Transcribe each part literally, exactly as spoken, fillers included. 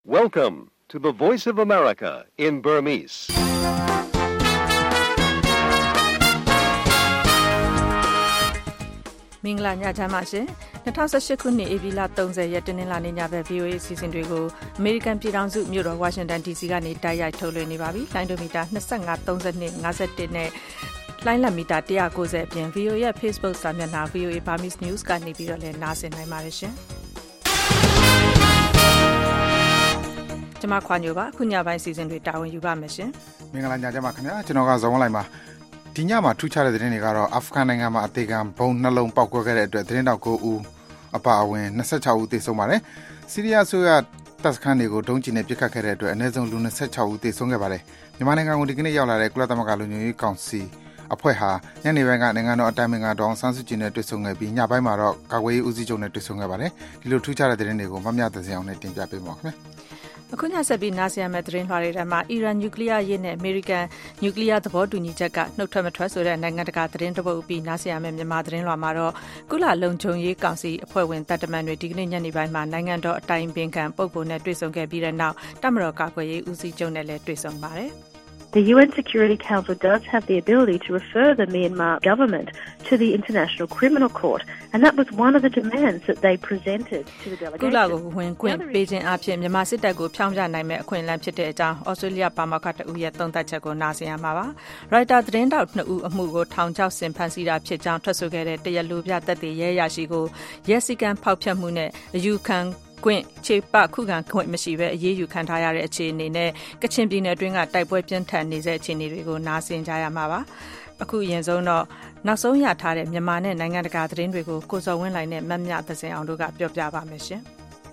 Welcome to the Voice of America in Burmese. ။မင်္ဂလာညချမ်းပါရှင်။၂၀၁၈ခုနှစ်ဧပြီလ၃၀ရက်တနင်္လာနေ့ညဘက် ဗီအိုအေ အစီအစဉ်တွေကိုအမေရိကန်ပြည်ထောင်စုမြို့တော်ဝါရှင်တန် ဒီစီ ကနေတိုက်ရိုက်ထုတ်လွှင့်နေပါပြီ။လိုင်းဒိုမီတာ၂၅ ၃၂ ၅၁နဲ့လိုင်းလံမီတာ၁၉၀အပြင် ဗီအိုအေရဲ့ Facebook စာမျက်နှာ ဗီအိုအေ Burmese News ကနေပြီးတော့လည်းနားဆင်နိုင်ပါတယ်ရှင်။ကျွန်မခွာညိုပါခုညပိုင်းစီစဉ်တွေတာဝန်ယူပါမယ်ရှင်။မင်္ဂလာညချမ်းပါခင်ဗျာ။ကျွန်တော်ကဇော်ဝင်းလိုက်ပါ။ဒီညမှာထူးခြားတဲ့သတင်းတွေကတော့အာဖဂန်နိုင်ငံမှာအသေးခံဘုံနှလုံးပေါက်ကွဲခဲ့တဲ့အတွက်သတင်းတောက်၉ဦးအပါအဝင်၂၆ဦးသေဆုံးပါတယ်။ဆီးရီးယားဆိုရတပ်စခန်းတွေကိုဒုံးကျည်နဲ့ပစ်ခတ်ခဲ့တဲ့အတွက်အနည်းဆုံးလူ၂၆ဦးသေဆုံးခဲ့ပါတယ်။မြန်မာနိုင်ငံကိုဒီကနေ့ရောက်လာတဲ့ကုလသမဂ္ဂလူမျိုးရေးကောင်စီအဖွဲ့ဟာညနေပိုင်းကနိုင်ငံတော်အတိုင်ပင်ခံဒေါအောင်ဆန်းစုကြည်နဲ့တွေ့ဆုံခဲ့ပြီးညပိုင်းမှာတော့ကာကွယ်ရေးဦးစီးချုပ်နဲ့တွေ့ဆုံခဲ့ပါတယ်။ဒီလိုထူးခြားတဲ့သတင်းတွေကိုမမျှတစေအောင်နဲ့တင်ပြပေးပါမယ်။အခုညဆက်ပြီးနားဆင်ရမယ့်သတင်းလွှာတွေထဲမှာအီရန်နျူကလ িয়ার ရေးနဲ့အမေရိကန်နျူကလ িয়ার သဘောတူညီချက်ကနှုတ်ထွက်မထွက်ဆိုတဲ့နိုင်ငံတကာသတင်းတပုတ်ပြီးနားဆင်ရမယ့်မြန်မာသတင်းလွှာမှာတော့ကုလလုံခြုံရေးကောင်စီအဖွဲ့ဝင်တပ်တမန်တွေဒီကနေ့ညနေပိုင်းမှာနိုင်ငံတော်အတိုင်ပင်ခံပုဂ္ဂိုလ်နဲ့တွေ့ဆုံခဲ့ပြီးတဲ့နောက်တပ်မတော်ကာကွယ်ရေးဦးစီးချုပ်နဲ့လည်းတွေ့ဆုံပါတယ်။ The U N Security Council does have the ability to refer the Myanmar government to the International Criminal Court, and that was one of the demands that they presented to the delegation. ကုလကိုဝင်ခွင့်ပေးခြင်းအပြင်မြန်မာစစ်တပ်ကိုဖျောင်းပြနိုင်မဲ့အခွင့်အလမ်းဖြစ်တဲ့အကြောင်းဩစတြေးလျပါမောက္ခတဦးရဲ့သုံးသပ်ချက်ကိုနားဆင်ရမှာပါ။ Reuters သတင်းတောက်နှစ်ဦးအမှုကိုထောင်ချောက်ဆင်ဖမ်းဆီးတာဖြစ်ကြောင်းထွက်ဆိုခဲ့တဲ့တရားလိုပြသက်သေရဲရရှိကိုရဲစည်းကမ်းဖောက်ဖျက်မှုနဲ့အယူခံကွင့်ခြေပခုခံခွင့်မရှိဘဲအရေးယူခံထားရတဲ့အခြေအနေနဲ့ကချင်ပြည်နယ်အတွင်းကတိုက်ပွဲပြင်းထန်နေတဲ့အခြေအနေတွေကိုနားဆင်ကြရမှာပါအခုအရင်ဆုံးတော့နောက်ဆုံးရထားတဲ့မြန်မာနဲ့နိုင်ငံတကာသတင်းတွေကိုကိုစော်ဝင်းလိုက်နဲ့မမြသစင်အောင်တို့ကပြောပြပါမယ်ရှင်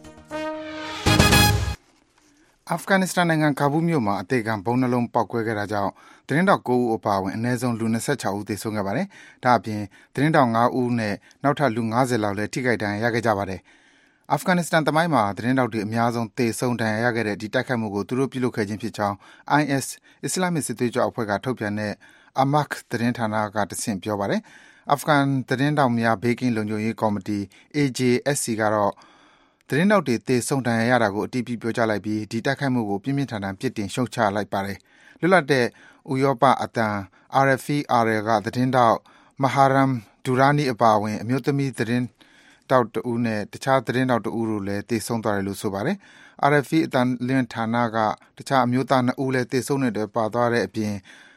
အာဖဂန်နစ္စတန်နိုင်ငံကာဘူးမြို့မှာအသေးခံဘုံနှလုံးပေါက်ကွဲခဲ့တာကြောင့်သတင်းတောက်၉ဦးအပါအဝင်အနည်းဆုံးလူ၂၆ဦးသေဆုံးခဲ့ပါတယ်ဒါအပြင်သတင်းတောက်၅ဦးနဲ့နောက်ထပ်လူ၅၀လောက်လည်းထိခိုက်ဒဏ်ရာရခဲ့ကြပါတယ်အာဖဂန်နစ္စတန်တမိုင်းမှာသတင်းတောက်တွေအများဆုံးသေဆုံးဒဏ်ရာရခဲ့တဲ့ဒီတိုက်ခိုက်မှုကိုသူတို့ပြုလုပ်ခဲ့ခြင်းဖြစ်ကြောင်း I S အစ္စလာမစ်စစ်သွေးကြွအဖွဲ့ကထုတ်ပြန်တဲ့ Amaq သတင်းဌာနကတဆင့်ပြောပါတယ်။အာဖဂန်သတင်းတောက်များဘေးကင်းလုံခြုံရေးကော်မတီ A J S C ကတော့သတင်းတောက်တွေသေဆုံးဒဏ်ရာရတာကိုအတည်ပြုပြောကြားလိုက်ပြီးဒီတိုက်ခိုက်မှုကိုပြင်းပြင်းထန်ထန်ပြစ်တင်ရှုတ်ချလိုက်ပါတယ်။လွတ်လပ်တဲ့ဥရောပအတန် R F E R L ကသတင်းတောက် Maharam Durrani အပါအဝင်အမျိုးသမီးသတင်းတောက်တူနဲ့တခြားသတင်းတောက်တူတို့လည်းသေဆုံးသွားတယ်လို့ဆိုပါတယ်။ R F E အတန်လင်းဌာနကတခြားအမျိုးသားနှစ်ဦးလည်းသေဆုံးနေတဲ့ပါသွားတဲ့အပြင်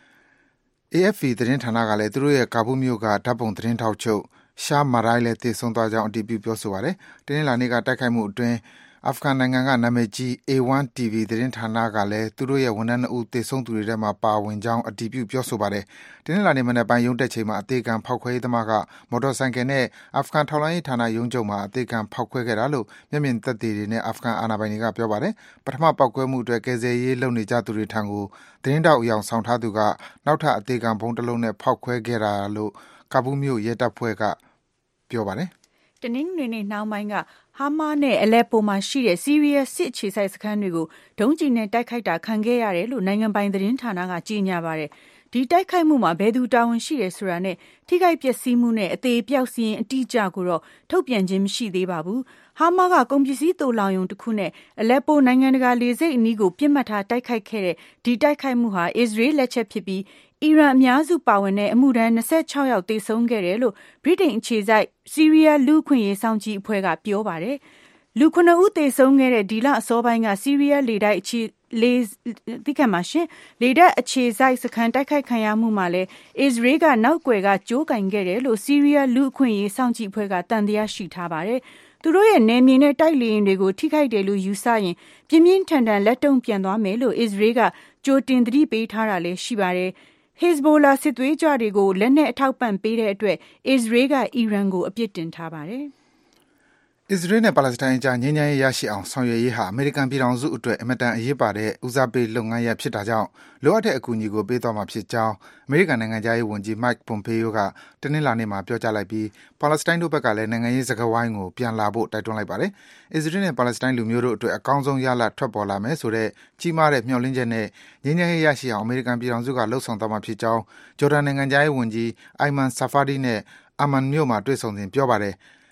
A F P သတင်းဌာနကလည်းသူတို့ရဲ့ကာဘူးမြို့ကဓာတ်ပုံသတင်းထောက်ချုပ်ရှာမာရိုင်းလည်းသေဆုံးသွားကြောင်းအတည်ပြုပြောဆိုပါတယ်။တင်းလာနေကတိုက်ခိုက်မှုအတွင်းအာဖဂန်နိုင်ငံကနာမည်ကြီး A one T V သတင်းဌာနကလည်းသူတို့ရဲ့ဝန်ထမ်းနှစ်ဦးသေဆုံးသူတွေထဲမှာပါဝင်ကြောင်းအတည်ပြုပြောဆိုပါတယ်။တင်းလာနေမနေ့ပိုင်းရုံးတက်ချိန်မှာအသေးခံဖောက်ခွဲရေးသမားကမော်တော်ဆိုင်ကယ်နဲ့အာဖဂန်ထောက်လှမ်းရေးဌာနရုံးချုပ်မှာအသေးခံဖောက်ခွဲခဲ့တာလို့မျက်မြင်သက်သေတွေနဲ့အာဖဂန်အာဏာပိုင်တွေကပြောပါတယ်။ပထမပောက်ကွဲမှုအတွက်ကယ်ဆယ်ရေးလုပ်နေကြသူတွေထံကိုသတင်းတောက်အယောင်ဆောင်ထားသူကနောက်ထပ်အသေးခံဘုံတစ်လုံးနဲ့ဖောက်ခွဲခဲ့တာလို့ကာဘူးမြို့ရဲတပ်ဖွဲ့ကပြောပါတယ်။တနင်္ဂနွေနေ့နှောင်းပိုင်းကဟာမာနဲ့အလက်ပိုမှာရှိတဲ့ဆီးရီးယားစစ်အခြေစိုက်စခန်းတွေကိုဒုံးကျည်နဲ့တိုက်ခိုက်တာခံခဲ့ရတယ်လို့နိုင်ငံပိုင်သတင်းဌာနကကြေညာပါတယ်။ဒီတိုက်ခိုက်မှုမှာဘယ်သူတာဝန်ရှိတယ်ဆိုတာနဲ့ထိခိုက်ပျက်စီးမှုနဲ့အသေးပြောက်စီးရင်အတိအကျကိုတော့ထုတ်ပြန်ခြင်းမရှိသေးပါဘူး။ဟာမာကကုန်ပစ္စည်းတိုးလောင်ယုံတစ်ခုနဲ့အလက်ပိုနိုင်ငံတကာလေဆိပ်အနီးကိုပြစ်မှတ်ထားတိုက်ခိုက်ခဲ့တဲ့ဒီတိုက်ခိုက်မှုဟာအစ္စရေးလက်ချက်ဖြစ်ပြီးအီရန်အများစုပါဝင်တဲ့အမှုထမ်း၂၆ယောက်သေဆုံးခဲ့တယ်လို့ဗြိတိန်အခြေစိုက်ဆီးရီးယားလူ့အခွင့်အရေးစောင့်ကြည့်အဖွဲ့ကပြောပါတယ်။လူခုနှစ်ဦးသေဆုံးခဲ့တဲ့ဒီလအစောပိုင်းကဆီးရီးယားလေတိုက်အခြေလေတိကမှာရှင်လေတပ်အခြေစိုက်စခန်းတိုက်ခိုက်ခံရမှုမှာလဲအစ္စရေးကနောက်ွယ်ကကြိုးကင်ခဲ့တယ်လို့ဆီးရီးယားလူ့အခွင့်အရေးစောင့်ကြည့်အဖွဲ့ကတန်တရားရှိထားပါတယ်။သူတို့ရဲ့နယ်မြေနဲ့တိုက်လေယာဉ်တွေကိုထိခိုက်တယ်လို့ယူဆရင်ပြင်းပြင်းထန်ထန်လက်တုံ့ပြန်သွားမယ်လို့အစ္စရေးကကြိုတင်သတိပေးထားတာလည်းရှိပါတယ်။ Hezbollah စစ်သွေးကြွတွေကိုလက်နက်အထောက်ပံ့ပေးတဲ့အတွက်အစ္စရေးကအီရန်ကိုအပြစ်တင်ထားပါတယ်။အစ္စရေးနဲ့ပါလက်စတိုင်းအကြားငြိမ်းချမ်းရေးရရှိအောင်ဆောင်ရွက်ရေးဟာအမေရိကန်ပြည်ထောင်စုအတွက်အင်မတန်အရေးပါတဲ့ဦးစားပေးလုပ်ငန်းရပ်ဖြစ်တာကြောင့်လိုအပ်တဲ့အကူအညီကိုပေးသွားမှာဖြစ်ကြောင်းအမေရိကန်နိုင်ငံသားရေးဝန်ကြီး Mike Pompeo ကတနင်္လာနေ့မှာပြောကြားလိုက်ပြီးပါလက်စတိုင်းတို့ဘက်ကလည်းနိုင်ငံရေးစကားဝိုင်းကိုပြန်လာဖို့တိုက်တွန်းလိုက်ပါတယ်။အစ္စရေးနဲ့ပါလက်စတိုင်းလူမျိုးတို့အတွက်အကောင်းဆုံးရလဒ်ထွက်ပေါ်လာမယ်ဆိုတဲ့ကြီးမားတဲ့မျှော်လင့်ချက်နဲ့ငြိမ်းချမ်းရေးရရှိအောင်အမေရိကန်ပြည်ထောင်စုကလှုံ့ဆော်သွားမှာဖြစ်ကြောင်းဂျော်ဒန်နိုင်ငံသားရေးဝန်ကြီး Ayman Safadi နဲ့အာမန်မြို့မှာတွေ့ဆုံစဉ်ပြောပါတယ်။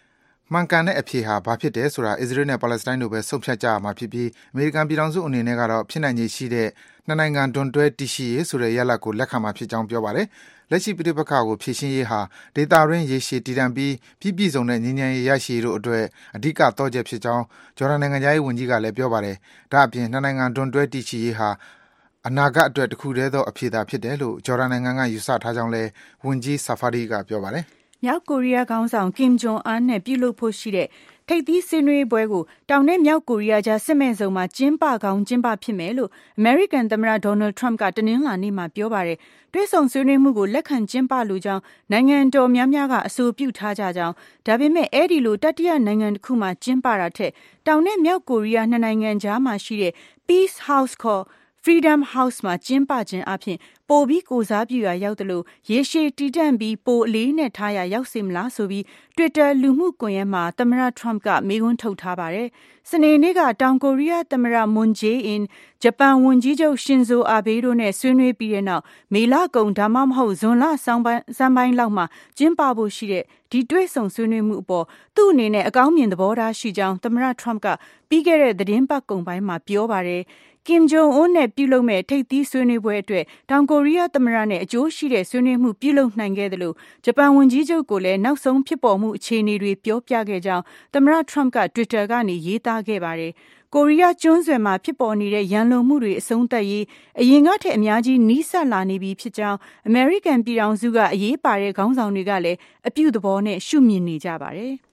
မှန်ကန်တဲ့အဖြေဟာဘာဖြစ်တယ်ဆိုတာအစ္စရေးနဲ့ပါလက်စတိုင်းတို့ပဲဆုံးဖြတ်ကြရမှာဖြစ်ပြီးအမေရိကန်ပြည်ထောင်စုအနေနဲ့ကတော့ဖြစ်နိုင်ခြေရှိတဲ့နှစ်နိုင်ငံတွန်းတွဲတည်ရှိရေးဆိုတဲ့ရလဒ်ကိုလက်ခံမှာဖြစ်ကြောင်းပြောပါတယ်။လက်ရှိပြည်ပခါကိုဖြည့်ရှင်းရေးဟာဒေတာရင်းရေရှည်တည်တံ့ပြီးပြည်ပြည့်စုံတဲ့ငြိမ်းချမ်းရေးရရှိရေးတို့အတွက်အဓိကတော့ချက်ဖြစ်ကြောင်းဂျော်ဒန်နိုင်ငံသားရေးဝန်ကြီးကလည်းပြောပါတယ်။ဒါ့အပြင်နှစ်နိုင်ငံတွန်းတွဲတည်ရှိရေးဟာအနာဂတ်အတွက်တစ်ခုတည်းသောအဖြေသာဖြစ်တယ်လို့ဂျော်ဒန်နိုင်ငံကယူဆထားကြောင်းလည်းဝန်ကြီးဆာဖာဒီကပြောပါတယ်။မြောက်ကိုရီးယားခေါင်းဆောင်ကင်ဂျွန်အန်နဲ့ပြုလုပ်ဖို့ရှိတဲ့ထိပ်သီးဆွေးနွေးပွဲကိုတောင်နဲ့မြောက်ကိုရီးယားကြားစစ်မဲ့စုံမှာကျင်းပကောင်းကျင်းပဖြစ်မယ်လို့အမေရိကန်သမ္မတဒေါ်နယ်ထရမ့်ကတနင်္လာနေ့မှာပြောပါတယ်။တွဲဆောင်ဆွေးနွေးမှုကိုလက်ခံကျင်းပလိုကြောင်းနိုင်ငံတော်များများကအဆိုပြုထားကြကြောင်းဒါပေမဲ့အဲ့ဒီလိုတတိယနိုင်ငံတစ်ခုမှကျင်းပတာထက်တောင်နဲ့မြောက်ကိုရီးယားနှစ်နိုင်ငံကြားမှာရှိတဲ့ Peace House ခေါ်Freedom House မှာကျင်းပခြင်းအပြင်ပိုပြီးကိုစားပြုရာရောက်တယ်လို့ရေရှည်တည်တံ့ပြီးပိုအလေးနဲ့ထားရရောက်စေမလားဆိုပြီး Twitter လူမှုကွန်ရက်မှာသမ္မတ Trump ကမေးခွန်းထုတ်ထားပါတယ်။စနေနေ့ကတောင်ကိုရီးယားသမ္မတ Moon Jae-in ဂျပန်ဝန်ကြီးချုပ် Shinzo Abe တို့နဲ့ဆွေးနွေးပြီးတဲ့နောက်မေလကုန်ဒါမှမဟုတ်ဇွန်လစံပိုင်းစံပိုင်းလောက်မှာကျင်းပဖို့ရှိတဲ့ဒီတွေ့ဆုံဆွေးနွေးမှုအပေါ်သူ့အနေနဲ့အကောင်းမြင်သဘောထားရှိကြောင်းသမ္မတ Trump ကပြီးခဲ့တဲ့သတင်းပတ်ကုန်ပိုင်းမှာပြောပါတယ်။ကင်ဂျုံအွန်းနဲ့ပြုလုပ်မဲ့ထိပ်သီးဆွေးနွေးပွဲအတွက်တောင်ကိုရီးယားသမ္မတနဲ့အကျိုးရှိတဲ့ဆွေးနွေးမှုပြုလုပ်နိုင်ခဲ့တယ်လို့ဂျပန်ဝန်ကြီးချုပ်ကိုလည်းနောက်ဆုံးဖြစ်ပေါ်မှုအခြေအနေတွေပြောပြခဲ့ကြောင်းသမ္မတ Trump က Twitter ကနေရေးသားခဲ့ပါတယ်။ကိုရီးယားကျွန်းဆွယ်မှာဖြစ်ပေါ်နေတဲ့ရန်လိုမှုတွေအဆုံးသတ်ရေးအရင်ကထက်အများကြီးနီးစပ်လာနေပြီဖြစ်ကြောင်းအမေရိကန်ပြည်ထောင်စုကအရေးပါတဲ့ခေါင်းဆောင်တွေကလည်းအပြုသဘောနဲ့ရှုမြင်နေကြပါတယ်။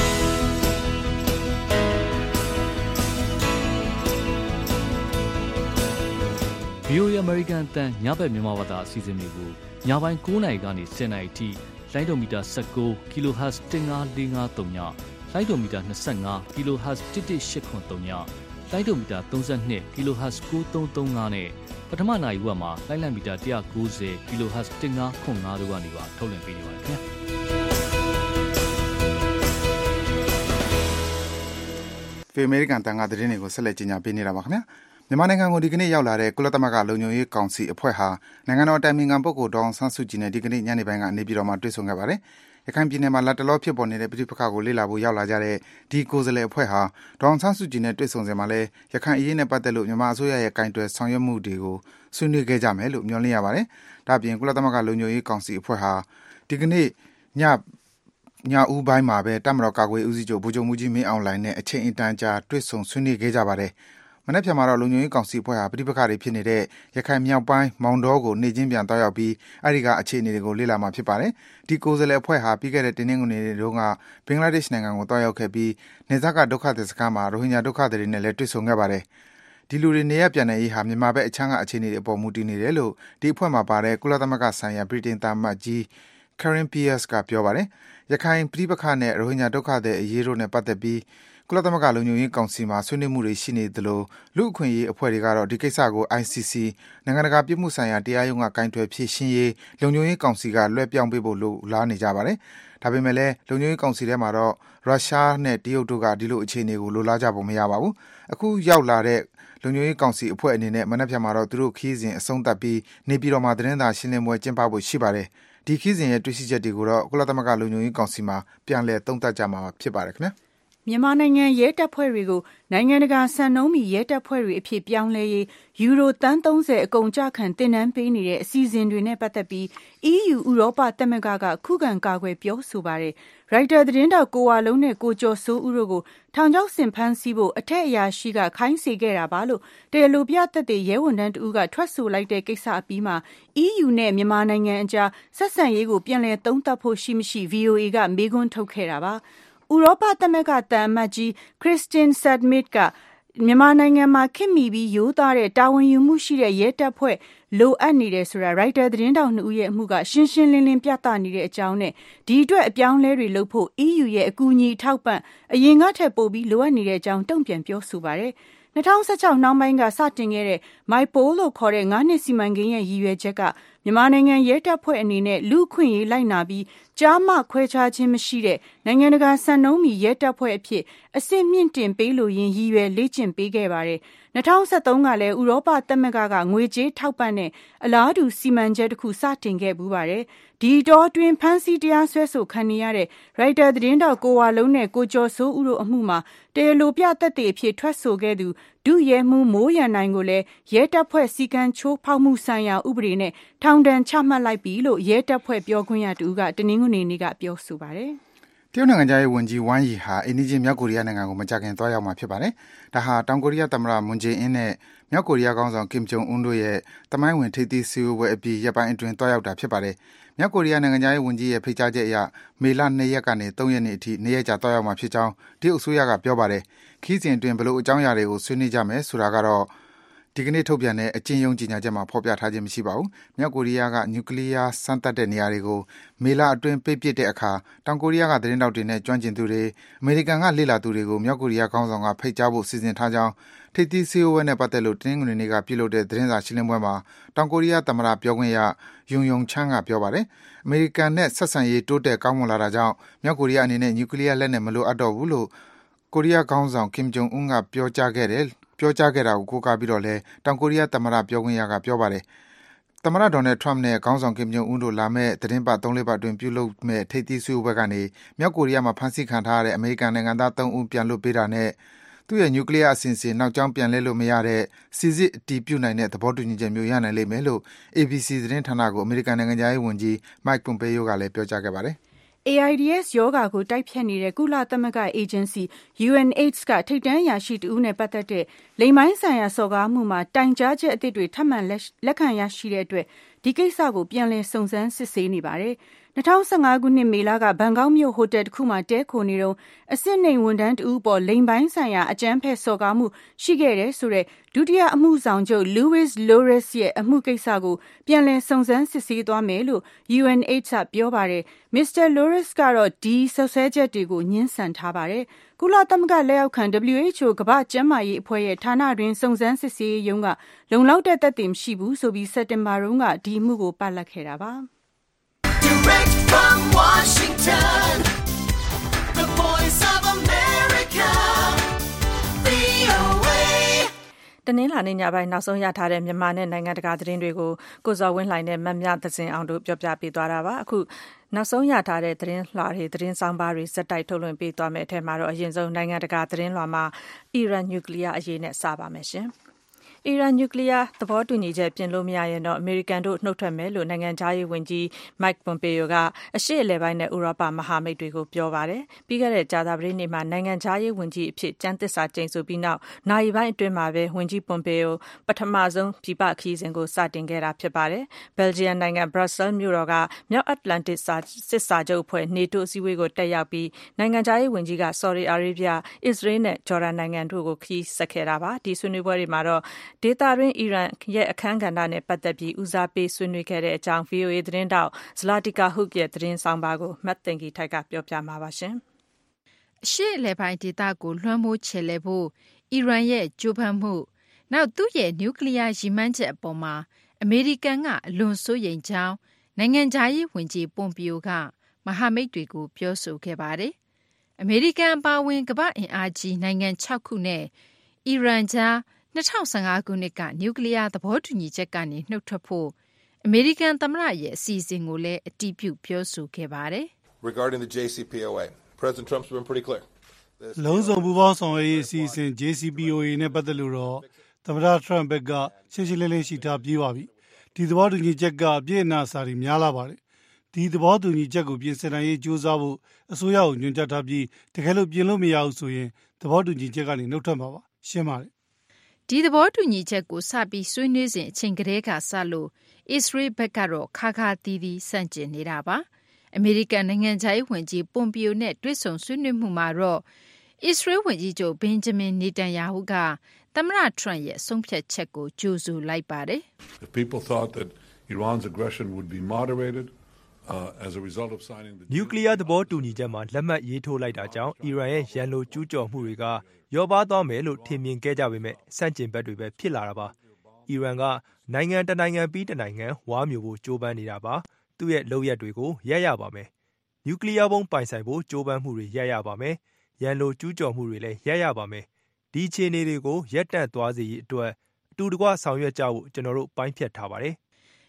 ဗီအိုအေ American အသံညဘက်မြန်မာဘာသာအစီအစဉ်တွေကိုညပိုင်း၉နာရီကနေ၁၀နာရီထိလိုင်းဒိုမီတာ၁၉ kHz ၁၅၄၅၃ညလိုင်းဒိုမီတာ၂၅ kHz ၁၁၈ခွန်၃ညလိုင်းဒိုမီတာ၃၂ kHz ၉၃၃၅နဲ့ပထမနာရီဝက်မှာလိုင်းလံမီတာ၁၉၀ kHz ၁၅ခွန်၅တို့ကနေပါထုတ်လွှင့်ပေးနေပါတယ်ခင်ဗျာဖေအမေရိကန်တန်ခါသတင်းတွေကိုဆက်လက်ကြီးညာပေးနေတာပါခင်ဗျာမြန်မာနိုင်ငံကိုဒီကနေ့ရောက်လာတဲ့ကုလသမဂ္ဂလုံခြုံရေးကောင်စီအဖွဲ့ဟာနိုင်ငံတော်တိုင်ပင်ခံပုဂ္ဂိုလ်ဒေါအောင်ဆန်းစုကြည်နဲ့ဒီကနေ့ညနေပိုင်းကနေပြည်တော်မှာတွေ့ဆုံခဲ့ပါတယ်။ရခိုင်ပြည်နယ်မှာလက်တလောဖြစ်ပေါ်နေတဲ့ပြည်ပခါကိုလေ့လာဖို့ရောက်လာကြတဲ့ဒီကိုယ်စားလှယ်အဖွဲ့ဟာဒေါအောင်ဆန်းစုကြည်နဲ့တွေ့ဆုံစဉ်မှာလည်းရခိုင်အရေးနဲ့ပတ်သက်လို့မြန်မာအစိုးရရဲ့ကင်တွယ်ဆောင်ရွက်မှုတွေကိုဆွေးနွေးခဲ့ကြမယ်လို့မျှော်လင့်ရပါတယ်။ဒါ့အပြင်ကုလသမဂ္ဂလုံခြုံရေးကောင်စီအဖွဲ့ဟာဒီကနေ့ညညဦးပိုင်းမှာပဲတပ်မတော်ကာကွယ်ဦးစီးချုပ်ဗိုလ်ချုပ်မှုကြီးမင်းအောင်လှိုင်နဲ့အချိန်အတန်ကြာတွေ့ဆုံဆွေးနွေးခဲ့ကြပါတယ်။မနေ့ဖြန်မှာတော့လုံခြုံရေးကောင်စီအဖွဲ့ဟာပြည်ပခါတွေဖြစ်နေတဲ့ရခိုင်မြောက်ပိုင်းမောင်တော်ကိုနေချင်းပြန်တောက်ရောက်ပြီးအဲဒီကအခြေအနေတွေကိုလေ့လာမှာဖြစ်ပါတယ်။ဒီကိုယ်စားလှယ်အဖွဲ့ဟာပြီးခဲ့တဲ့တင်းနှင်းကုန်တွေတုန်းကဘင်္ဂလားဒေ့ရှ်နိုင်ငံကိုတောက်ရောက်ခဲ့ပြီးနေဇက်ကဒုက္ခသည်စခန်းမှာရိုဟင်ဂျာဒုက္ခသည်တွေနဲ့လည်းတွေ့ဆုံခဲ့ပါတယ်။ဒီလူတွေနေရပြန်တဲ့ရေးဟာမြန်မာဘက်အချမ်းကအခြေအနေတွေအပေါ်မူတည်နေတယ်လို့ဒီအဖွဲ့မှာပါတဲ့ကုလသမဂ္ဂဆိုင်ရာဗြိတိန်သားမတ်ကြီး Karen Pierce ကပြောပါတယ်။ရခိုင်ပြည်ပခါနဲ့ရိုဟင်ဂျာဒုက္ခသည်အရေးတို့နဲ့ပတ်သက်ပြီးကုလသမဂ္ဂလုံခြုံရေးကောင်စီမှာဆွေးနွေးမှုတွေရှိနေသလိုလူ့အခွင့်အရေးအဖွဲ့တွေကတော့ဒီကိစ္စကို I C C နိုင်ငံတကာပြည်မှုဆိုင်ရာတရားရုံးကကင်တွယ်ဖြေရှင်းရေးလုံခြုံရေးကောင်စီကလွှဲပြောင်းပေးဖို့လိုလားနေကြပါတယ်။ဒါပေမဲ့လည်းလုံခြုံရေးကောင်စီထဲမှာတော့ရုရှားနဲ့တရုတ်တို့ကဒီလိုအခြေအနေကိုလိုလားကြပုံမရပါဘူး။အခုရောက်လာတဲ့လုံခြုံရေးကောင်စီအဖွဲ့အနေနဲ့မနက်ဖြန်မှာတော့သူတို့ခီးစဉ်အဆုံးသတ်ပြီးနေပြည်တော်မှာသတင်းစာရှင်းလင်းပွဲကျင်းပဖို့ရှိပါတယ်။ဒီခီးစဉ်ရဲ့တွေ့ရှိချက်တွေကိုတော့ကုလသမဂ္ဂလုံခြုံရေးကောင်စီမှာပြန်လည်သုံးသပ်ကြမှာဖြစ်ပါတယ်ခင်ဗျာ။မြန်မာနိုင်ငံရဲတပ်ဖွဲ့တွေကိုနိုင်ငံတကာစံနှုန်းမီရဲတပ်ဖွဲ့တွေအဖြစ်ပြောင်းလဲရေးယူရိုသန်း၃၀အကုန်ကျခံတင်နန်းပေးနေတဲ့အစီအစဉ်တွေနဲ့ပတ်သက်ပြီး E U ဥရောပသမဂ္ဂကခုခံကာကွယ်ပြောဆိုပါတယ်။ရိုက်တာသတင်းတောက်ကိုဝါလုံးနဲ့ကိုကျော်စိုးဦးတို့ကိုထောင်ချောက်ဆင်ဖမ်းဆီးဖို့အထက်အရာရှိကခိုင်းစေခဲ့တာပါလို့တရားလိုပြသက်သေရဲဝန်ထမ်းတဦးကထွက်ဆိုလိုက်တဲ့ကိစ္စအပြီးမှာ E U နဲ့မြန်မာနိုင်ငံအကြားဆက်ဆံရေးကိုပြန်လည်သုံးသပ်ဖို့ရှိမရှိ V O A ကမေးခွန်းထုတ်ခဲ့တာပါ။ဥရောပသမဂ္ဂတန်အမတ်ကြီး Christian Schmidt ကမြန်မာနိုင်ငံမှာခေတ်မီပြီးရိုးသားတဲ့တာဝန်ယူမှုရှိတဲ့ရဲတပ်ဖွဲ့လိုအပ်နေတယ်ဆိုတာရိုက်တာသတင်းတောက်နှစ်ဦးရဲ့အမှုကရှင်းရှင်းလင်းလင်းပြသနေတဲ့အကြောင်းနဲ့ဒီအတွက်အပြောင်းလဲတွေလုပ်ဖို့ E U ရဲ့အကူအညီထောက်ပံ့အရင်ကထက်ပိုပြီးလိုအပ်နေတဲ့အကြောင်းတုံ့ပြန်ပြောဆိုပါတယ်။၂၀၁၆နောက်ပိုင်းကစတင်ခဲ့တဲ့ MyPol လို့ခေါ်တဲ့ငါးနှစ်စီမံကိန်းရဲ့ရည်ရွယ်ချက်ကမြန်မာနိုင်ငံရဲတပ်ဖွဲ့အနေနဲ့လူ့အခွင့်အရေးလိုက်နာပြီးကြားမှခွဲခြားခြင်းမရှိတဲ့နိုင်ငံတကာစံနှုန်းမီရဲတပ်ဖွဲ့အဖြစ်အဆင့်မြင့်တင်ပေးလိုရင်းရည်ရွယ်လေ့ကျင့်ပေးခဲ့ပါတယ်။၂၀၁၃ကလည်းဥရောပသမဂ္ဂကငွေကြေးထောက်ပံ့တဲ့အလားတူစီမံချက်တစ်ခုစတင်ခဲ့ပူးပါတယ်။ဒီတော့တွင်ဖမ်းဆီးတရားစွဲဆိုခံနေရတဲ့ရိုက်တာသတင်းတောက်ကိုဝါလုံးနဲ့ကိုကျော်စိုးဦးတို့အမှုမှာတရားလိုပြသက်သေအဖြစ်ထွက်ဆိုခဲ့သူဒုရဲမှူးမိုးရန်နိုင်ကိုလည်းရဲတပ်ဖွဲ့စည်းကမ်းချိုးဖောက်မှုဆိုင်ရာဥပဒေနဲ့ထောင်ဒဏ်ချမှတ်လိုက်ပြီလို့ရဲတပ်ဖွဲ့ပြောခွင့်ရတူကတနင်္ဂနွေနေ့ကပြောဆိုပါတယ်တရုတ်နိုင်ငံသားရေးဝန်ကြီးဝမ်ယီဟာအိန္ဒိယမြောက်ကိုရီးယားနိုင်ငံကိုမကြာခင်သွားရောက်မှာဖြစ်ပါတယ်။ဒါဟာတောင်ကိုရီးယားသမ္မတမွန်ဂျေအင်းနဲ့မြောက်ကိုရီးယားခေါင်းဆောင်ကင်ဂျုံအွန်းတို့ရဲ့တမိုင်းဝင်ထိပ်သီးစည်းဝေးပွဲအပြီးရက်ပိုင်းအတွင်းသွားရောက်တာဖြစ်ပါတယ်။မြောက်ကိုရီးယားနိုင်ငံသားရေးဝန်ကြီးရဲ့ဖိတ်ကြားချက်အရမေလ၂ရက်ကနေ၃ရက်နေ့အထိ၂ရက်ကြာသွားရောက်မှာဖြစ်ကြောင်းတရုတ်အစိုးရကပြောပါတယ်။ခီးစဉ်အတွင်းဘလို့အကြောင်းအရာတွေကိုဆွေးနွေးကြမယ်ဆိုတာကတော့ဒီကနေ့ထုတ်ပြန်တဲ့အကျဉ်းရုံးကြီးညာချက်မှာဖော်ပြထားခြင်းမရှိပါဘူး။မြောက်ကိုရီးယားကနျူကလ িয়ার စမ်းသပ်တဲ့နေရာတွေကိုမေလအတွင်းပိတ်ပစ်တဲ့အခါတောင်ကိုရီးယားကသတင်းတောက်တွေနဲ့ကျွမ်းကျင်သူတွေအမေရိကန်ကလေ့လာသူတွေကိုမြောက်ကိုရီးယားခေါင်းဆောင်ကဖိတ်ကြားဖို့စီစဉ်ထားကြောင်းထိပ်သီးစည်းဝေးပွဲနဲ့ပတ်သက်လို့တင်းငွေနေ့ကပြုလုပ်တဲ့သတင်းစာရှင်းလင်းပွဲမှာတောင်ကိုရီးယားသမ္မတပြောခွင့်ရယွန်ယုံချန်းကပြောပါတယ်။အမေရိကန်နဲ့ဆက်ဆံရေးတိုးတက်ကောင်းမွန်လာတာကြောင့်မြောက်ကိုရီးယားအနေနဲ့နျူကလ িয়ার လက်နက်မလိုအပ်တော့ဘူးလို့ကိုရီးယားခေါင်းဆောင်ကင်ဂျုံအွန်းကပြောကြားခဲ့တယ်ပြောကြားခဲ့တာကိုကိုးကားပြီးတော့လဲတောင်ကိုရီးယားသမ္မတပြောခွင့်ရကပြောပါတယ်။သမ္မတဒေါ်နယ်ထရမ့်နဲ့ခေါင်းဆောင်ကင်ဂျုံအွန်းတို့လာမဲ့သတင်းပတ်၃လပတ်အတွင်းပြုလုပ်မဲ့ထိပ်သီးဆွေးနွေးပွဲကနေမြောက်ကိုရီးယားမှာဖမ်းဆီးခံထားရတဲ့အမေရိကန်နိုင်ငံသား၃ဦးပြန်လွတ်ပေးတာနဲ့သူ့ရဲ့နျူကလ িয়ার အစီအစဉ်နောက်ကျောင်းပြန်လဲလို့မရတဲ့စီစစ်အတီးပြုတ်နိုင်တဲ့သဘောတူညီချက်မျိုးရနိုင်လိမ့်မယ်လို့ A B C သတင်းဌာနကိုအမေရိကန်နိုင်ငံသားရေးဝန်ကြီး Mike Pompeo ကလည်းပြောကြားခဲ့ပါတယ်။ AIDS ရောဂါကိုတိုက်ဖျက်နေတဲ့ကုလသမဂ္ဂအေဂျင်စီ U N AIDS ကထိပ်တန်းအရာရှိတဦးနဲ့ပတ်သက်တဲ့လိင်ပိုင်းဆိုင်ရာစော်ကားမှုမှာတိုင်ကြားချက်အသစ်တွေထပ်မံလက်ခံရရှိတဲ့အတွက်ဒီကိစ္စကိုပြန်လည်စုံစမ်းစစ်ဆေးနေပါတယ်။၂၀၁၅ခုနှစ်မေလကဘန်ကောက်မြို့ဟိုတယ်တစ်ခုမှာတဲခိုနေတုန်းအစစ်နှိမ်ဝန်ထမ်းတဦးပေါ်လိင်ပိုင်းဆိုင်ရာအကြမ်းဖက်စော်ကားမှုရှိခဲ့တဲ့ဆိုတဲ့ဒုတိယအမှုဆောင်ချုပ် Louis Loris ရဲ့အမှုကိစ္စကိုပြန်လည်စုံစမ်းစစ်ဆေးသွားမယ်လို့ U N AIDS ကပြောပါတယ်။ မစ္စတာ Loris ကတော့ဒီဆွဆွဲချက်တွေကိုညှင်းဆန်ထားပါတယ်။ကုလသမဂ္ဂလက်အောက်ခံ W H O ကမ္ဘာ့ကျန်းမာရေးအဖွဲ့ရဲ့ဌာနတွင်စုံစမ်းစစ်ဆေးရေးရုံးကလုံလောက်တဲ့သက်သေမရှိဘူးဆိုပြီးစက်တင်ဘာတုန်းကဒီအမှုကိုပလပ်ခဲ့တာပါ။ Direct from Washington, the voice of America, V O A တနင်္လာနေ့ညပိုင်းနောက်ဆုံးရထားတဲ့မြန်မာနဲ့နိုင်ငံတကာသတင်းတွေကိုကိုဇော်ဝင်းလှိုင်နဲ့မမြသဇင်အောင်တို့ပြောပြပေးသွားတာပါအခုနောက်ဆုံးရထားတဲ့သတင်းလွှာတွေသတင်းဆောင်ပါတွေစက်တိုက်ထုတ်လွှင့်ပေးသွားမယ်အထက်မှာတော့အရင်ဆုံးနိုင်ငံတကာသတင်းလွှာမှာအီရန်နျူကလ িয়ার အရေးနဲ့စပါမယ်ရှင်အီရန်နျူကလ িয়ার သဘောတူညီချက်ပြင်လို့မရရင်တော့အမေရိကန်တို့နှုတ်ထွက်မယ်လို့နိုင်ငံခြားရေးဝန်ကြီး Mike Pompeo ကအရှေ့အလယ်ပိုင်းနဲ့ဥရောပမဟာမိတ်တွေကိုပြောပါတယ်။ပြီးခဲ့တဲ့ကြာသပတေးနေ့မှာနိုင်ငံခြားရေးဝန်ကြီးအဖြစ်ကျမ်းသစ္စာကျိန်ဆိုပြီးနောက်နိုင်ပိုင်းအတွင်းမှာပဲဝန်ကြီး Pompeo ပထမဆုံးပြည်ပခရီးစဉ်ကိုစတင်ခဲ့တာဖြစ်ပါတယ်။ Belgium နိုင်ငံ Brussels မြို့တော်ကမြောက်အတ္တလန်တစ်စစ်စာချုပ်အဖွဲ့ NATO အစည်းအဝေးကိုတက်ရောက်ပြီးနိုင်ငံခြားရေးဝန်ကြီးက Saudi Arabia, Israel နဲ့ Jordan နိုင်ငံတို့ကိုခရီးဆက်ခဲ့တာပါ။ဒီဆွေးနွေးပွဲတွေမှာတော့ဒေသတွင်းအီရန်ရဲ့အခန်းကဏ္ဍနဲ့ပတ်သက်ပြီးဦးစားပေးဆွေးနွေးခဲ့တဲ့အကြောင်း V O A သတင်းတောက် Zlatica Hook ရဲ့သတင်းဆောင်ပါကိုမတ်သိင်္ဂီထိုက်ကပြောပြမှာပါရှင်။အရှေ့အလယ်ပိုင်းဒေသကိုလွှမ်းမိုးချယ်လှယ်ဖို့အီရန်ရဲ့ကြိုးပမ်းမှုနောက်သူ့ရဲ့နျူကလ িয়ার ရည်မှန်းချက်အပေါ်မှာအမေရိကန်ကအလွန်စိုးရိမ်ကြောင်းနိုင်ငံခြားရေးဝန်ကြီးပွန်ပီယိုကမဟာမိတ်တွေကိုပြောဆိုခဲ့ပါတယ်။အမေရိကန်အပါအဝင်ကမ္ဘာ့အင်အားကြီးနိုင်ငံ၆ခုနဲ့အီရန်ကြား၂၀၁၅ခုနှစ်ကနျူကလ িয়ার သဘောတူညီချက်ကနေနှုတ်ထွက်ဖို့အမေရိကန်သမ္မတရဲ့အစီအစဉ်ကိုလည်းအတည်ပြုပြောဆိုခဲ့ပါတယ်။ Regarding the J C P O A, President Trump's been pretty clear. လုံးစုံပူးပေါင်းဆောင်ရွက်ရေးအစီအစဉ် J C P O A နဲ့ပတ်သက်လို့တော့သမ္မတ Trump ဘက်ကရှင်းရှင်းလင်းလင်းရှိထားပြီးပါပြီ။ဒီသဘောတူညီချက်ကအပြည့်အနာစာတွေများလာပါတယ်။ဒီသဘောတူညီချက်ကိုပြင်ဆင်နိုင်ရေးကြိုးစားဖို့အစိုးရကိုညွှန်ကြားထားပြီးတကယ်လို့ပြင်လို့မရဘူးဆိုရင်သဘောတူညီချက်ကနေနှုတ်ထွက်မှာပါ။ရှင်းပါတယ်။ဒီသဘောတူညီချက်ကိုစပြီးဆွေးနွေးစဉ်အချိန်ကတည်းကစလို့အစ္စရေးဘက်ကတော့ခါခါသီးသီးဆန့်ကျင်နေတာပါ။အမေရိကန်နိုင်ငံခြားရေးဝန်ကြီးပွန်ပီယိုနဲ့တွေ့ဆုံဆွေးနွေးမှုမှာတော့အစ္စရေးဝန်ကြီးချုပ်ဘင်ဂျမင်နေတန်ယာဟုကသမ္မတထရန့်ရဲ့ဆုံးဖြတ်ချက်ကိုကြိုဆိုလိုက်ပါတယ်။ If people thought that Iran's aggression would be moderated uh, as a result of signing the နျူကလ িয়ার သဘောတူညီချက်မှာလက်မှတ်ရေးထိုးလိုက်တာကြောင့်အီရန်ရဲ့ရန်လိုကျူးကျော်မှုတွေကရောပါသွားမယ်လို့ထင်မြင်ခဲ့ကြပေမဲ့စန့်ကျင်ဘက်တွေပဲဖြစ်လာတာပါ။အီရန်ကနိုင်ငံတနိုင်ငံပြီးတနိုင်ငံဝါမျိုးဖို့ကြိုးပမ်းနေတာပါ။သူ့ရဲ့လုပ်ရက်တွေကိုရပ်ရပါမယ်။နျူကလ িয়ার ဘုံပိုင်ဆိုင်ဖို့ကြိုးပမ်းမှုတွေရပ်ရပါမယ်။ရန်လိုကျူးကျော်မှုတွေလည်းရပ်ရပါမယ်။ဒီအခြေအနေတွေကိုရပ်တန့်သွားစေရေးအတွက်အတူတကွဆောင်ရွက်ကြဖို့ကျွန်တော်တို့ပိုင်းဖြတ်ထားပါတယ်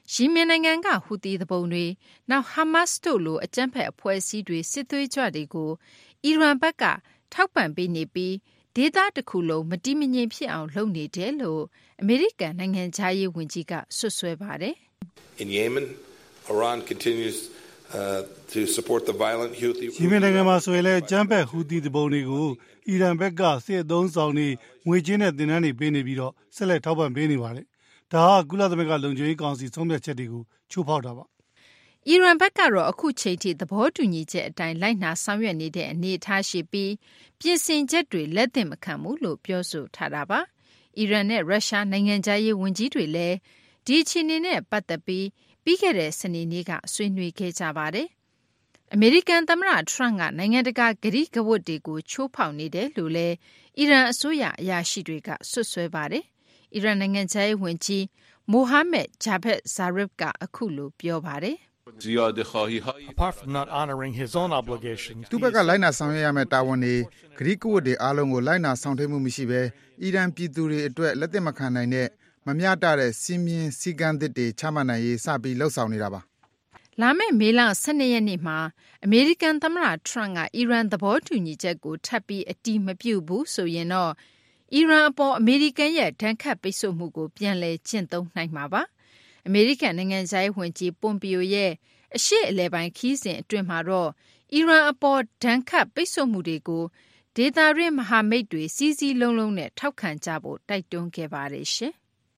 ယီမင်နိုင်ငံကဟူသီသူပုန်တွေနောက်ဟာမတ်စ်တို့လိုအကြမ်းဖက်အဖွဲ့အစည်းတွေစစ်သွေးကြွတွေကိုအီရန်ဘက်ကထောက်ပံ့ပေးနေပြီးဒေသတစ်ခုလုံးမတိမငြိမ်ဖြစ်အောင်လုပ်နေတယ်လို့အမေရိကန်နိုင်ငံခြားရေးဝန်ကြီးကဆွဆွဲပါတယ် In Yemen, Iran continues uh, to support the violent Houthi ယီမင်နိုင်ငံမှာဆိုရင်လည်းအကြမ်းဖက်ဟူသီသူပုန်တွေကိုအီရန်ဘက်ကစစ်အသုံးဆောင်နေငွေချင်းနဲ့တင်နန်းတွေပေးနေပြီးတော့ဆက်လက်ထောက်ပံ့ပေးနေပါတယ်ဒါဟာကုလသမဂ္ဂလုံခြုံရေးကောင်စီဆုံးဖြတ်ချက်တွေကိုချိုးဖောက်တာပါအီရန်ဘက်ကတော့အခုချိန်ထိသဘောတူညီချက်အတိုင်းလိုက်နာဆောင်ရွက်နေတဲ့အနေအထားရှိပြီးပြင်ဆင်ချက်တွေလက်သင့်မခံဘူးလို့ပြောဆိုထားတာပါအီရန်နဲ့ရုရှားနိုင်ငံခြားရေးဝန်ကြီးတွေလည်းဒီအခြေအနေနဲ့ပတ်သက်ပြီးပြီးခဲ့တဲ့စနေနေ့ကဆွေးနွေးခဲ့ကြပါတယ်အမေရိကန်သမ္မတထရန့်ကနိုင်ငံတကာဂရိကဝတ်တွေကိုချိုးဖောက်နေတယ်လို့လည်းအီရန်အစိုးရအရာရှိတွေကဆွဆွဲပါတယ်အီရန်နိုင်ငံခြားရေးဝန်ကြီးမိုဟာမက်ဂျာဗက်ဇာရစ်ကအခုလိုပြောပါတယ် Apart from not honoring his own obligations သူ့ဘက်ကလိုက်နာဆောင်ရွက်ရမယ့်တာဝန်တွေဂရိကဝတ်တွေအားလုံးကိုလိုက်နာဆောင်ထိန်မှုမရှိဘဲအီရန်ပြည်သူတွေအတွက်လက်သင့်မခံနိုင်တဲ့မမျှတတဲ့စီးမြင်စည်းကမ်းသစ်တွေချမှတ်နိုင်ရေးစပြီးလှုပ်ဆောင်နေတာပါလာမယ့်မေလ၁၂ရက်နေ့မှာအမေရိကန်သမ္မတထရန့်ကအီရန်သဘောတူညီချက်ကိုထပ်ပြီးအတည်မပြုဘူးဆိုရင်တော့အီရန်အပေါ်အမေရိကန်ရဲ့ဒဏ်ခတ်ပိတ်ဆို့မှုကိုပြန်လည်ကျင့်သုံးနိုင်မှာပါအမေရိကန်နိုင်ငံခြားရေးဝန်ကြီးပွန်ပီယိုရဲ့အရှေ့အလယ်ပိုင်းခီးစဉ်အတွင်းမှာတော့အီရန်အပေါ်ဒဏ်ခတ်ပိတ်ဆို့မှုတွေကိုဒေသတွင်းမဟာမိတ်တွေစီးစီးလုံးလုံးနဲ့ထောက်ခံကြဖို့တိုက်တွန်းခဲ့ပါတယ်ရှင်